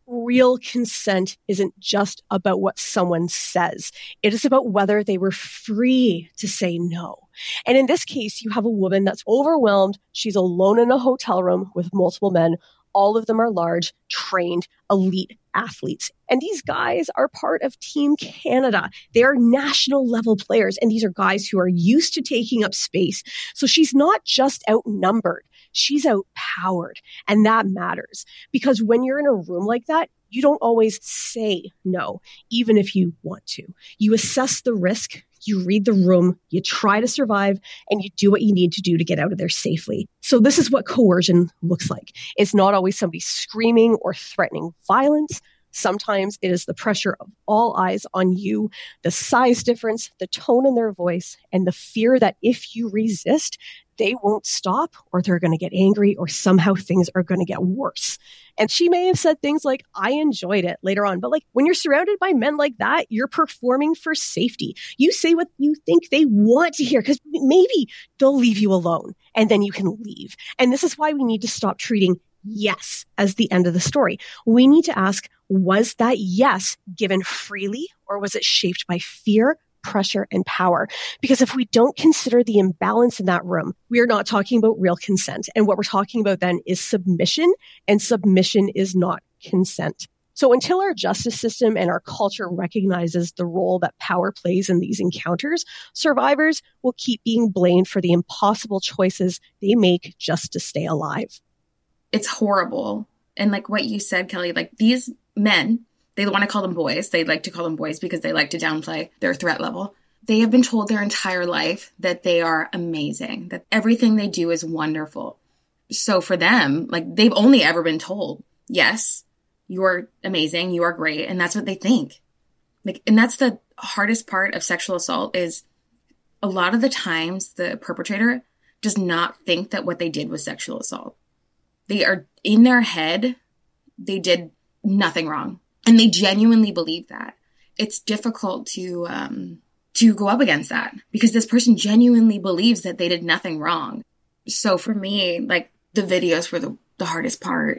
real consent isn't just about what someone says. It is about whether they were free to say no. And in this case, you have a woman that's overwhelmed. She's alone in a hotel room with multiple men. All of them are large, trained, elite athletes. And these guys are part of Team Canada. They are national level players. And these are guys who are used to taking up space. So she's not just outnumbered. She's outpowered. And that matters because when you're in a room like that, you don't always say no, even if you want to. You assess the risk, you read the room, you try to survive, and you do what you need to do to get out of there safely. So this is what coercion looks like. It's not always somebody screaming or threatening violence. Sometimes it is the pressure of all eyes on you, the size difference, the tone in their voice, and the fear that if you resist, they won't stop or they're going to get angry or somehow things are going to get worse. And she may have said things like, I enjoyed it later on. But like when you're surrounded by men like that, you're performing for safety. You say what you think they want to hear because maybe they'll leave you alone and then you can leave. And this is why we need to stop treating yes as the end of the story. We need to ask, was that yes given freely or was it shaped by fear, pressure, and power? Because if we don't consider the imbalance in that room, we are not talking about real consent. And what we're talking about then is submission, and submission is not consent. So until our justice system and our culture recognizes the role that power plays in these encounters, survivors will keep being blamed for the impossible choices they make just to stay alive. It's horrible. And like what you said, Kelly, like these men, they want to call them boys. They like to call them boys because they like to downplay their threat level. They have been told their entire life that they are amazing, that everything they do is wonderful. So for them, like they've only ever been told, yes, you are amazing, you are great. And that's what they think. Like, and that's the hardest part of sexual assault is a lot of the times the perpetrator does not think that what they did was sexual assault. They are in their head, they did nothing wrong. And they genuinely believe that. It's difficult to um, to go up against that because this person genuinely believes that they did nothing wrong. So for me, like the videos were the, the hardest part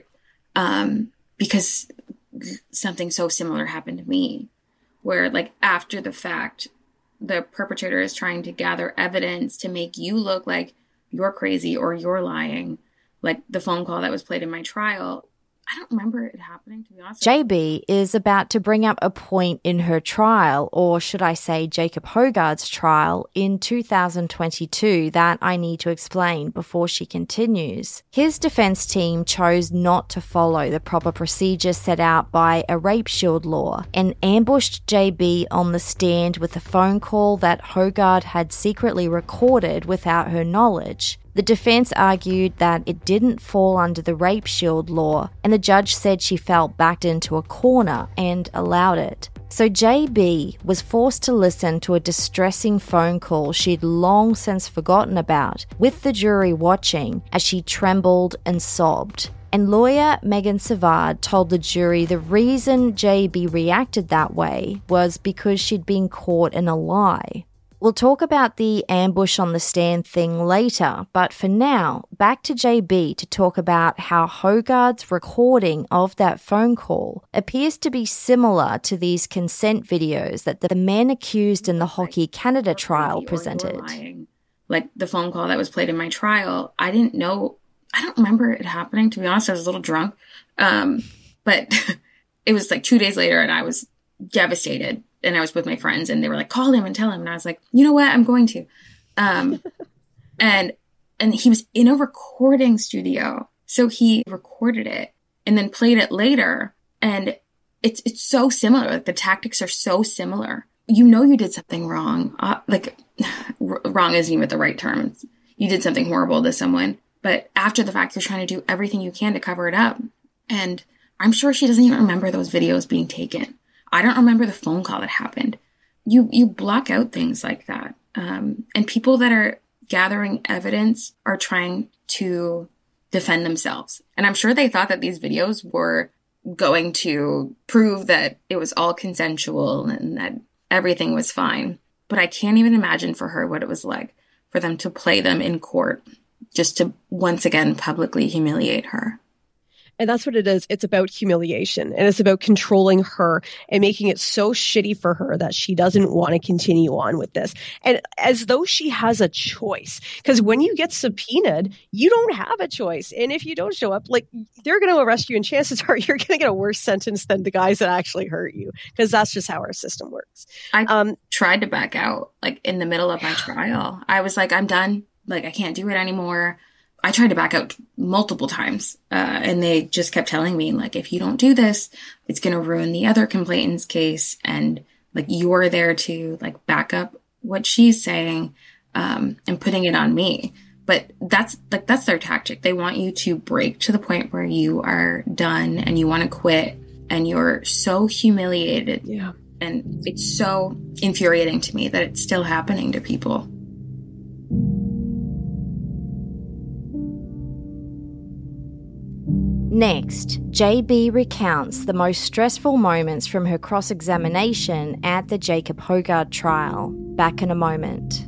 um, because something so similar happened to me where like after the fact, the perpetrator is trying to gather evidence to make you look like you're crazy or you're lying. Like the phone call that was played in my trial, I don't remember it happening, to be honest. J B is about to bring up a point in her trial, or should I say Jacob Hoggard's trial, in two thousand twenty-two that I need to explain before she continues. His defense team chose not to follow the proper procedure set out by a rape shield law and ambushed J B on the stand with a phone call that Hoggard had secretly recorded without her knowledge. The defense argued that it didn't fall under the rape shield law, and the judge said she felt backed into a corner and allowed it. So J B was forced to listen to a distressing phone call she'd long since forgotten about, with the jury watching as she trembled and sobbed. And lawyer Megan Savard told the jury the reason J B reacted that way was because she'd been caught in a lie. We'll talk about the ambush on the stand thing later, but for now, back to J B to talk about how Hoggard's recording of that phone call appears to be similar to these consent videos that the men accused in the Hockey Canada trial presented. Like the phone call that was played in my trial, I didn't know, I don't remember it happening, to be honest. I was a little drunk, um, but it was like two days later and I was devastated. And I was with my friends and they were like, call him and tell him. And I was like, you know what? I'm going to. Um, and, and he was in a recording studio. So he recorded it and then played it later. And it's, it's so similar. Like the tactics are so similar. You know, you did something wrong. Uh, like r- wrong isn't even the right term. You did something horrible to someone, but after the fact, you're trying to do everything you can to cover it up. And I'm sure she doesn't even remember those videos being taken. I don't remember the phone call that happened. You you block out things like that. Um, and people that are gathering evidence are trying to defend themselves. And I'm sure they thought that these videos were going to prove that it was all consensual and that everything was fine. But I can't even imagine for her what it was like for them to play them in court just to once again publicly humiliate her. And that's what it is. It's about humiliation, and it's about controlling her and making it so shitty for her that she doesn't want to continue on with this. And as though she has a choice, because when you get subpoenaed, you don't have a choice. And if you don't show up, like, they're going to arrest you, and chances are you're going to get a worse sentence than the guys that actually hurt you, because that's just how our system works. I um, tried to back out, like, in the middle of my trial. I was like, I'm done. Like, I can't do it anymore. I tried to back out multiple times, uh, and they just kept telling me, like, if you don't do this, it's going to ruin the other complainant's case. And, like, you're there to, like, back up what she's saying, um, and putting it on me. But that's, like, that's their tactic. They want you to break to the point where you are done and you want to quit, and you're so humiliated. Yeah. And it's so infuriating to me that it's still happening to people. Next, J B recounts the most stressful moments from her cross-examination at the Jacob Hoggard trial. Back in a moment.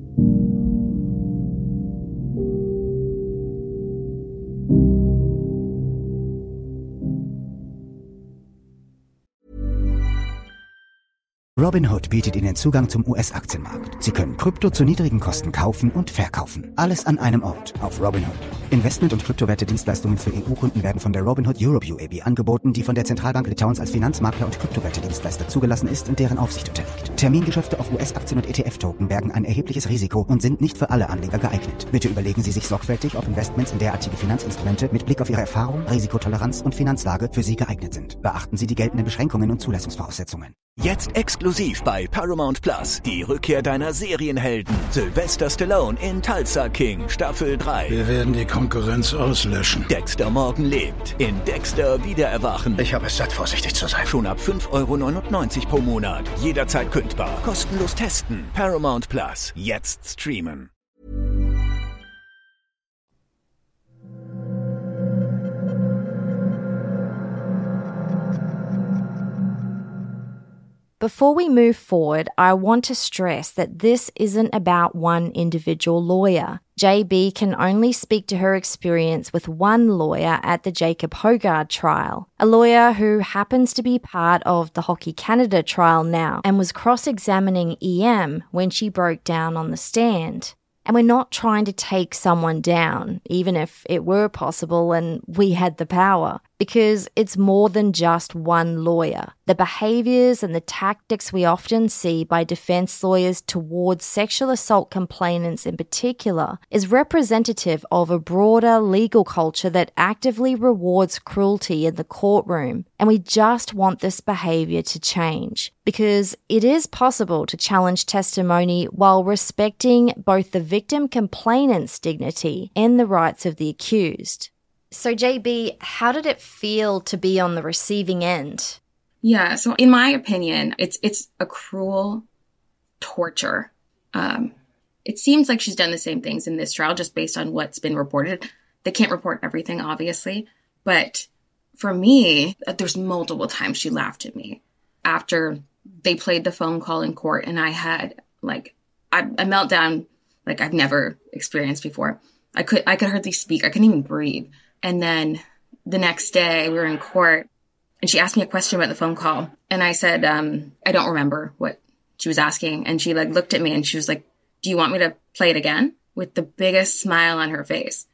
Robinhood bietet Ihnen Zugang zum U S-Aktienmarkt. Sie können Krypto zu niedrigen Kosten kaufen und verkaufen. Alles an einem Ort auf Robinhood. Investment- und Kryptowerte-Dienstleistungen für E U-Kunden werden von der Robinhood Europe U A B angeboten, die von der Zentralbank Litauens als Finanzmakler und Kryptowerte-Dienstleister zugelassen ist und deren Aufsicht unterliegt. Termingeschäfte auf U S-Aktien und E T F-Token bergen ein erhebliches Risiko und sind nicht für alle Anleger geeignet. Bitte überlegen Sie sich sorgfältig, ob Investments in derartige Finanzinstrumente mit Blick auf Ihre Erfahrung, Risikotoleranz und Finanzlage für Sie geeignet sind. Beachten Sie die geltenden Beschränkungen und Zulassungsvoraussetzungen. Jetzt exklusiv bei Paramount Plus. Die Rückkehr deiner Serienhelden. Sylvester Stallone in Tulsa King, Staffel drei. Wir werden die Konkurrenz auslöschen. Dexter Morgan lebt. In Dexter Wiedererwachen. Ich habe es satt, vorsichtig zu sein. Schon ab fünf Euro neunundneunzig pro Monat. Jederzeit kündbar. Kostenlos testen. Paramount Plus. Jetzt streamen. Before we move forward, I want to stress that this isn't about one individual lawyer. J B can only speak to her experience with one lawyer at the Jacob Hoggard trial, a lawyer who happens to be part of the Hockey Canada trial now and was cross-examining E M when she broke down on the stand. And we're not trying to take someone down, even if it were possible and we had the power, because it's more than just one lawyer. The behaviours and the tactics we often see by defence lawyers towards sexual assault complainants in particular is representative of a broader legal culture that actively rewards cruelty in the courtroom. And we just want this behaviour to change, because it is possible to challenge testimony while respecting both the victim complainant's dignity and the rights of the accused. So J B, how did it feel to be on the receiving end? Yeah, so in my opinion, it's it's a cruel torture. Um, it seems like she's done the same things in this trial just based on what's been reported. They can't report everything, obviously. But for me, there's multiple times she laughed at me after they played the phone call in court, and I had, like, I, a meltdown like I've never experienced before. I could I could hardly speak. I couldn't even breathe. And then the next day we were in court and she asked me a question about the phone call. And I said, um, I don't remember what she was asking. And she like looked at me and she was like, do you want me to play it again? With the biggest smile on her face.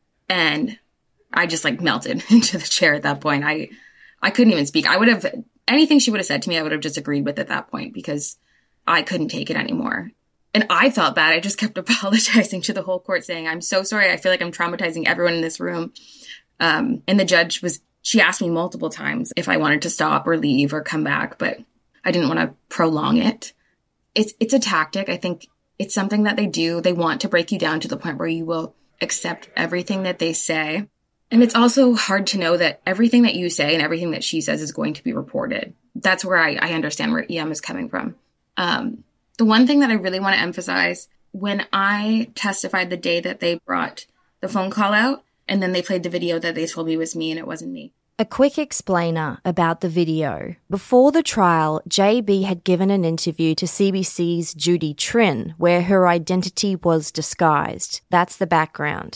And I just like melted into the chair at that point. I, I couldn't even speak. I would have, anything she would have said to me, I would have just agreed with at that point because I couldn't take it anymore. And I felt bad. I just kept apologizing to the whole court saying, I'm so sorry. I feel like I'm traumatizing everyone in this room. Um, and the judge was, she asked me multiple times if I wanted to stop or leave or come back, but I didn't want to prolong it. It's, it's a tactic. I think it's something that they do. They want to break you down to the point where you will accept everything that they say. And it's also hard to know that everything that you say and everything that she says is going to be reported. That's where I, I understand where E M is coming from. Um, The one thing that I really want to emphasize, when I testified the day that they brought the phone call out, and then they played the video that they told me was me and it wasn't me. A quick explainer about the video. Before the trial, J B had given an interview to C B C's Judy Trinh, where her identity was disguised. That's the background.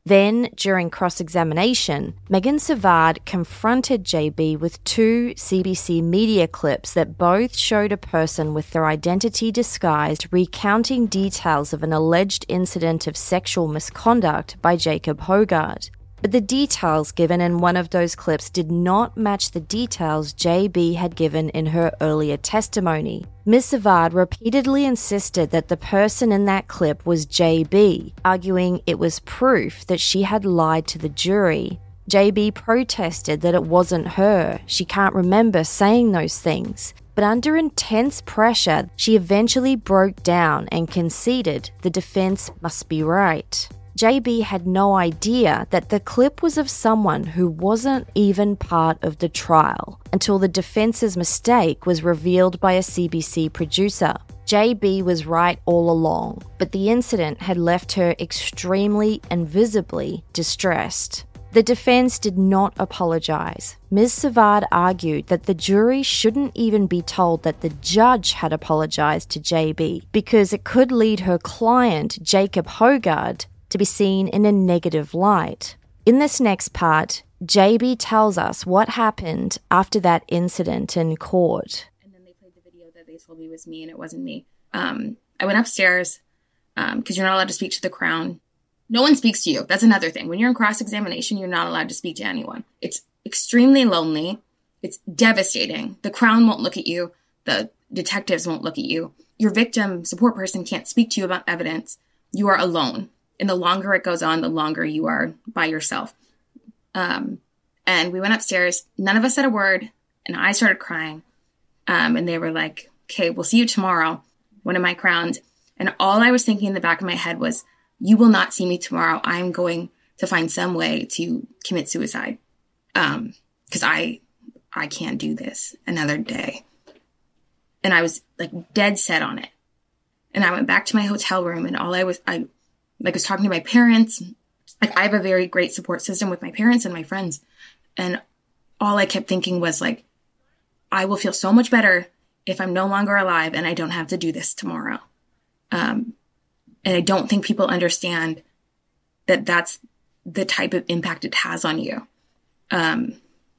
Then, during cross-examination, Megan Savard confronted J B with two C B C media clips that both showed a person with their identity disguised recounting details of an alleged incident of sexual misconduct by Jacob Hoggard. But the details given in one of those clips did not match the details J B had given in her earlier testimony. Miz Savard repeatedly insisted that the person in that clip was J B, arguing it was proof that she had lied to the jury. J B protested that it wasn't her. She can't remember saying those things. But under intense pressure, she eventually broke down and conceded the defense must be right. J B had no idea that the clip was of someone who wasn't even part of the trial until the defense's mistake was revealed by a C B C producer. J B was right all along, but the incident had left her extremely and visibly distressed. The defense did not apologize. Miz Savard argued that the jury shouldn't even be told that the judge had apologized to J B because it could lead her client, Jacob Hoggard, to be seen in a negative light. In this next part, J B tells us what happened after that incident in court. And then they played the video that they told me was me and it wasn't me. Um, I went upstairs because um, you're not allowed to speak to the Crown. No one speaks to you. That's another thing. When you're in cross-examination, you're not allowed to speak to anyone. It's extremely lonely. It's devastating. The Crown won't look at you. The detectives won't look at you. Your victim support person can't speak to you about evidence. You are alone. And the longer it goes on, the longer you are by yourself. Um, and we went upstairs. None of us said a word. And I started crying. Um, and they were like, okay, we'll see you tomorrow. One of my crowns. And all I was thinking in the back of my head was, you will not see me tomorrow. I'm going to find some way to commit suicide. Um, because I, I can't do this another day. And I was like dead set on it. And I went back to my hotel room and all I was, I like was talking to my parents. Like I have a very great support system with my parents and my friends. And all I kept thinking was like, I will feel so much better if I'm no longer alive and I don't have to do this tomorrow. Um, and I don't think people understand that that's the type of impact it has on you. Um,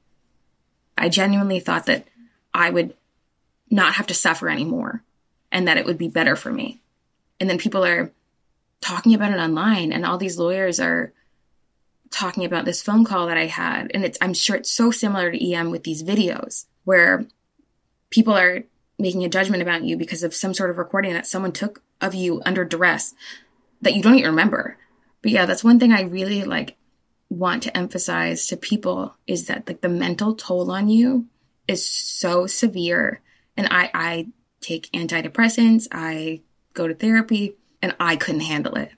I genuinely thought that I would not have to suffer anymore and that it would be better for me. And then people are talking about it online and all these lawyers are talking about this phone call that I had. And it's, I'm sure it's so similar to E M with these videos where people are making a judgment about you because of some sort of recording that someone took of you under duress that you don't even remember. But yeah, that's one thing I really like want to emphasize to people is that like the mental toll on you is so severe. And I, I take antidepressants, I go to therapy, and I couldn't handle it.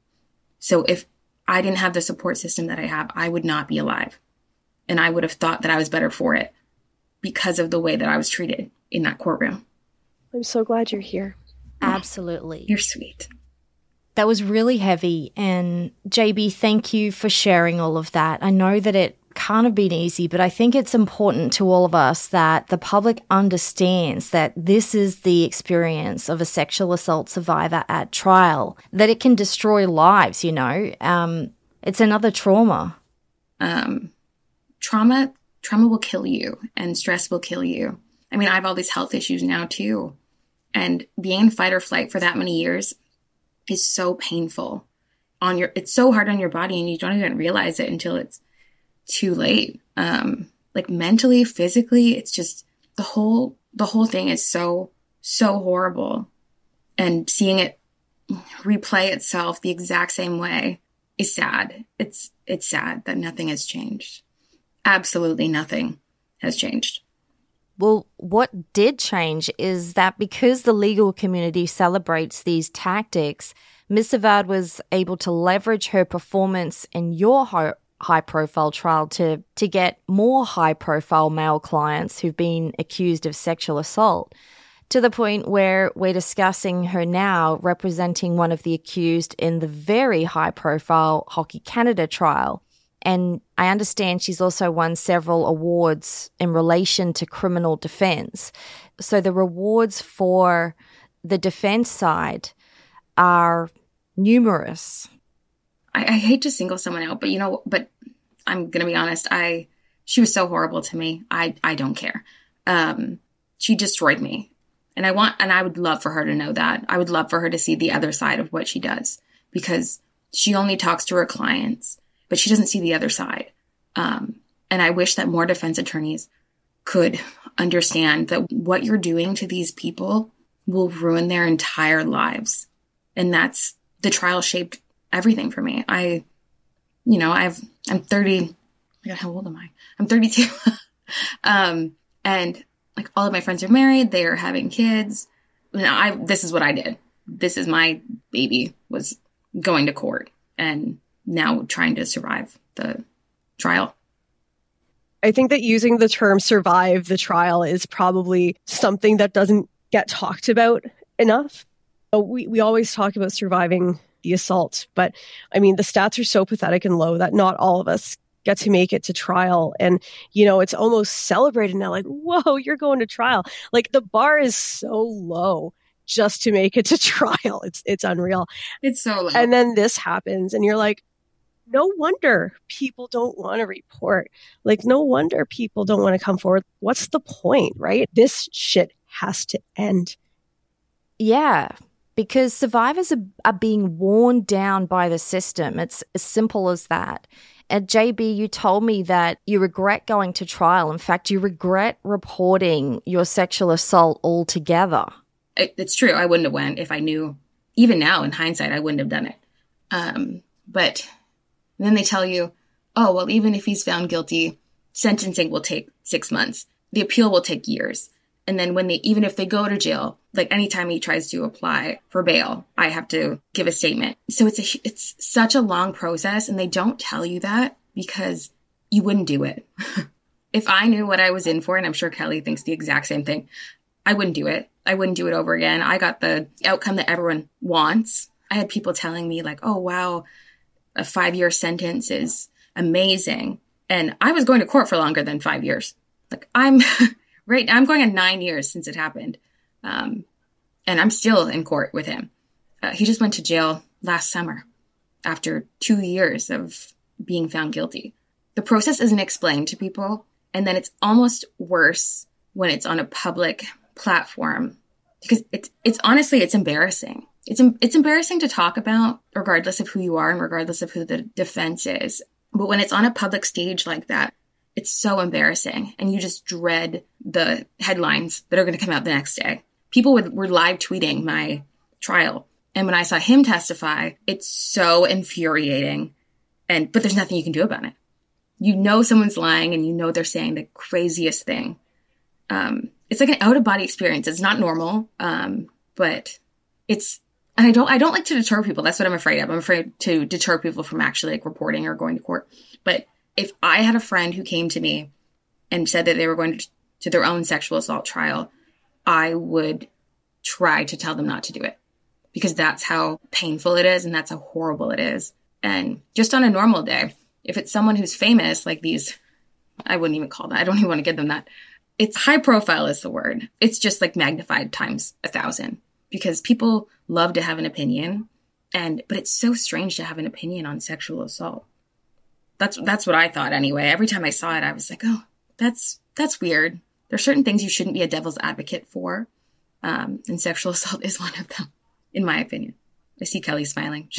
So if I didn't have the support system that I have, I would not be alive. And I would have thought that I was better for it because of the way that I was treated in that courtroom. I'm so glad you're here. Absolutely. You're sweet. That was really heavy. And J B, thank you for sharing all of that. I know that it can't have been easy, but I think it's important to all of us that the public understands that this is the experience of a sexual assault survivor at trial, that it can destroy lives, you know. Um, it's another trauma. Um, trauma, trauma will kill you and stress will kill you. I mean, I have all these health issues now too. And being in fight or flight for that many years is so painful on your, it's so hard on your body and you don't even realize it until it's too late. Um, like mentally, physically, it's just the whole, the whole thing is so, so horrible. And seeing it replay itself the exact same way is sad. It's, it's sad that nothing has changed. Absolutely nothing has changed. Well, what did change is that because the legal community celebrates these tactics, Miz Savard was able to leverage her performance in your ho- high-profile trial to, to get more high-profile male clients who've been accused of sexual assault, to the point where we're discussing her now representing one of the accused in the very high-profile Hockey Canada trial. And I understand she's also won several awards in relation to criminal defense. So the rewards for the defense side are numerous. I, I hate to single someone out, but you know, but I'm going to be honest. I, she was so horrible to me. I, I don't care. Um, she destroyed me. And I want, and I would love for her to know that. I would love for her to see the other side of what she does, because she only talks to her clients, but she doesn't see the other side. Um, and I wish that more defense attorneys could understand that what you're doing to these people will ruin their entire lives. And that's, the trial shaped everything for me. I, you know, I've, I'm thirty, oh my God, how old am I? I'm thirty-two. um, and like all of my friends are married, they are having kids. Now, I, this is what I did. This is my baby, was going to court and now trying to survive the trial. I think that using the term survive the trial is probably something that doesn't get talked about enough. We we always talk about surviving the assault, but I mean, the stats are so pathetic and low that not all of us get to make it to trial. And, you know, it's almost celebrated now, like, whoa, you're going to trial. Like, the bar is so low just to make it to trial. It's it's unreal. It's so low. And then this happens and you're like, no wonder people don't want to report. Like, no wonder people don't want to come forward. What's the point, right? This shit has to end. Yeah, because survivors are, are being worn down by the system. It's as simple as that. And J B, you told me that you regret going to trial. In fact, you regret reporting your sexual assault altogether. It, it's true. I wouldn't have went if I knew. Even now, in hindsight, I wouldn't have done it. Um, but then they tell you, oh, well, even if he's found guilty, sentencing will take six months. The appeal will take years. And then when they, even if they go to jail, like anytime he tries to apply for bail, I have to give a statement. So it's a, it's such a long process, and they don't tell you that because you wouldn't do it. If I knew what I was in for, and I'm sure Kelly thinks the exact same thing, I wouldn't do it. I wouldn't do it over again. I got the outcome that everyone wants. I had people telling me like, oh, wow, a five-year sentence is amazing. And I was going to court for longer than five years. Like I'm... Right. I'm going on nine years since it happened. Um, and I'm still in court with him. Uh, he just went to jail last summer after two years of being found guilty. The process isn't explained to people. And then it's almost worse when it's on a public platform, because it's, it's honestly, it's embarrassing. It's, it's embarrassing to talk about regardless of who you are and regardless of who the defense is. But when it's on a public stage like that, it's so embarrassing, and you just dread the headlines that are going to come out the next day. People would, were live tweeting my trial, and when I saw him testify, it's so infuriating. And but there's nothing you can do about it. You know someone's lying, and you know they're saying the craziest thing. Um, it's like an out of body experience. It's not normal, um, but it's. And I don't. I don't like to deter people. That's what I'm afraid of. I'm afraid to deter people from actually like reporting or going to court. But if I had a friend who came to me and said that they were going to, to their own sexual assault trial, I would try to tell them not to do it, because that's how painful it is and that's how horrible it is. And just on a normal day, if it's someone who's famous, like these, I wouldn't even call that. I don't even want to give them that. It's high profile is the word. It's just like magnified times a thousand, because people love to have an opinion. And, but it's so strange to have an opinion on sexual assault. That's that's what I thought anyway. Every time I saw it, I was like, oh, that's that's weird. There are certain things you shouldn't be a devil's advocate for. Um, and sexual assault is one of them, in my opinion. I see Kelly smiling.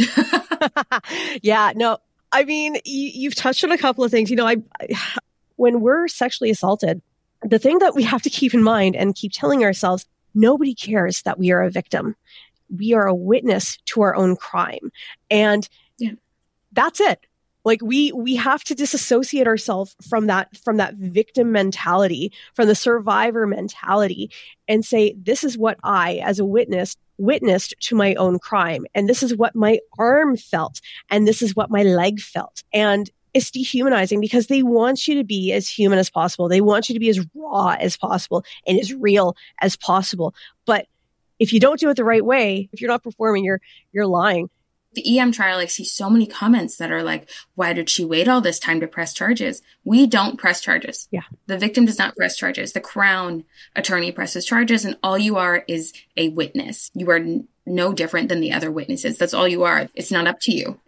Yeah, no, I mean, you, you've touched on a couple of things. You know, I, I when we're sexually assaulted, the thing that we have to keep in mind and keep telling ourselves, nobody cares that we are a victim. We are a witness to our own crime. And yeah. That's it. Like we, we have to disassociate ourselves from that, from that victim mentality, from the survivor mentality, and say, this is what I, as a witness, witnessed to my own crime. And this is what my arm felt. And this is what my leg felt. And it's dehumanizing, because they want you to be as human as possible. They want you to be as raw as possible and as real as possible. But if you don't do it the right way, if you're not performing, you're, you're lying. The E M trial, I see so many comments that are like, why did she wait all this time to press charges? We don't press charges. Yeah. The victim does not press charges. The Crown attorney presses charges, and all you are is a witness. You are n- no different than the other witnesses. That's all you are. It's not up to you if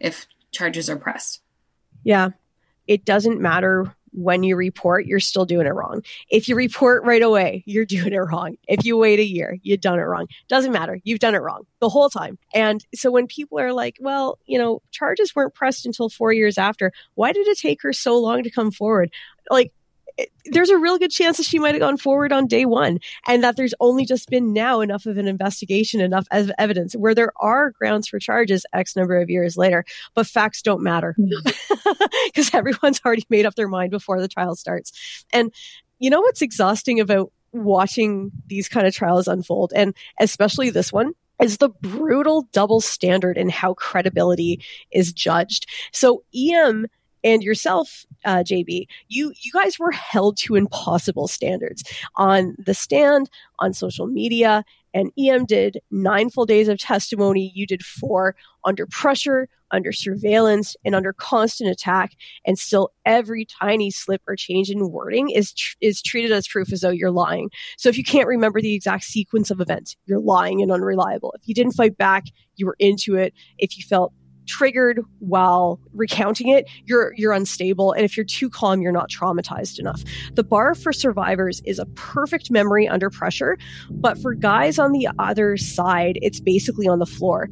charges are pressed. Yeah. It doesn't matter when you report, you're still doing it wrong. If you report right away, you're doing it wrong. If you wait a year, you've done it wrong. Doesn't matter. You've done it wrong the whole time. And so when people are like, well, you know, charges weren't pressed until four years after, why did it take her so long to come forward? Like, there's a real good chance that she might have gone forward on day one, and that there's only just been now enough of an investigation, enough of evidence where there are grounds for charges X number of years later, but facts don't matter because mm. everyone's already made up their mind before the trial starts. And you know what's exhausting about watching these kind of trials unfold, and especially this one, is the brutal double standard in how credibility is judged. So E M and yourself, uh, J B, you, you guys were held to impossible standards on the stand, on social media, and E M did nine full days of testimony. You did four under pressure, under surveillance, and under constant attack. And still every tiny slip or change in wording is, tr- is treated as proof as though you're lying. So if you can't remember the exact sequence of events, you're lying and unreliable. If you didn't fight back, you were into it. If you felt triggered while recounting it, you're you're unstable, and if you're too calm, you're not traumatized enough. The bar for survivors is a perfect memory under pressure, but for guys on the other side, it's basically on the floor.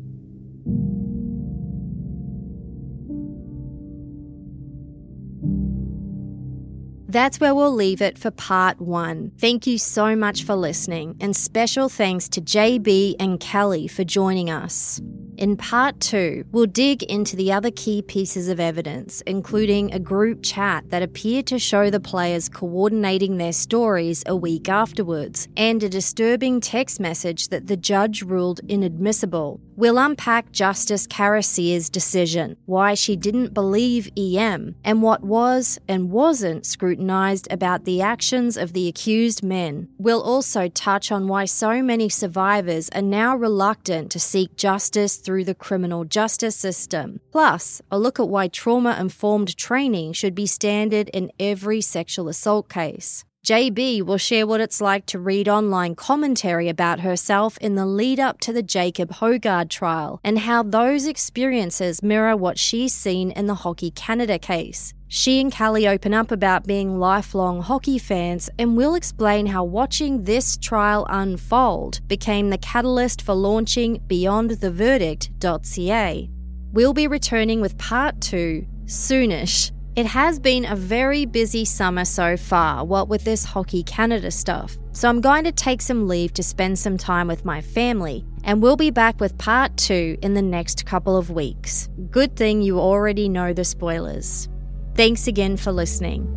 That's where we'll leave it for part one. Thank you so much for listening, and special thanks to J B and Kelly for joining us. In part two, we'll dig into the other key pieces of evidence, including a group chat that appeared to show the players coordinating their stories a week afterwards, and a disturbing text message that the judge ruled inadmissible. We'll unpack Justice Carasier's decision, why she didn't believe E M, and what was and wasn't scrutinised about the actions of the accused men. We'll also touch on why so many survivors are now reluctant to seek justice through the criminal justice system. Plus, a look at why trauma-informed training should be standard in every sexual assault case. J B will share what it's like to read online commentary about herself in the lead-up to the Jacob Hogard trial, and how those experiences mirror what she's seen in the Hockey Canada case. She and Callie open up about being lifelong hockey fans, and will explain how watching this trial unfold became the catalyst for launching beyond the verdict dot c a. We'll be returning with part two soonish. It has been a very busy summer so far, what with this Hockey Canada stuff, so I'm going to take some leave to spend some time with my family, and we'll be back with part two in the next couple of weeks. Good thing you already know the spoilers. Thanks again for listening.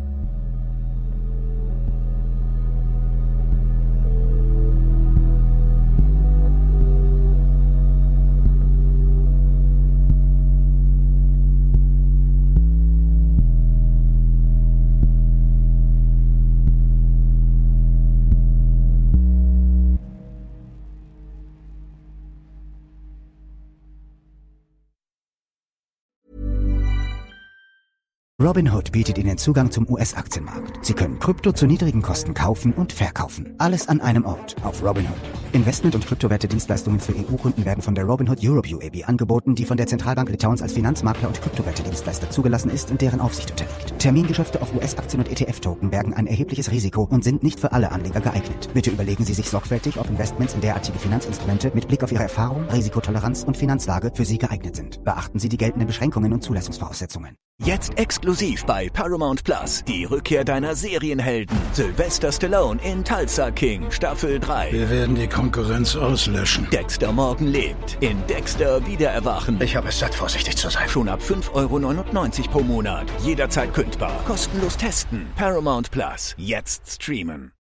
Robinhood bietet Ihnen Zugang zum U S-Aktienmarkt. Sie können Krypto zu niedrigen Kosten kaufen und verkaufen. Alles an einem Ort auf Robinhood. Investment- und Kryptowerte-Dienstleistungen für E U-Kunden werden von der Robinhood Europe U A B angeboten, die von der Zentralbank Litauens als Finanzmakler und Kryptowerte-Dienstleister zugelassen ist und deren Aufsicht unterliegt. Termingeschäfte auf U S-Aktien und E T F-Token bergen ein erhebliches Risiko und sind nicht für alle Anleger geeignet. Bitte überlegen Sie sich sorgfältig, ob Investments in derartige Finanzinstrumente mit Blick auf Ihre Erfahrung, Risikotoleranz und Finanzlage für Sie geeignet sind. Beachten Sie die geltenden Beschränkungen und Zulassungsvoraussetzungen. Jetzt exklusiv bei Paramount Plus die Rückkehr deiner Serienhelden. Sylvester Stallone in Tulsa King Staffel drei. Wir werden die Konkurrenz auslöschen. Dexter Morgan lebt in Dexter Wiedererwachen. Ich habe es satt, vorsichtig zu sein. Schon ab fünf Euro neunundneunzig pro Monat. Jederzeit kündbar. Kostenlos testen. Paramount Plus. Jetzt streamen.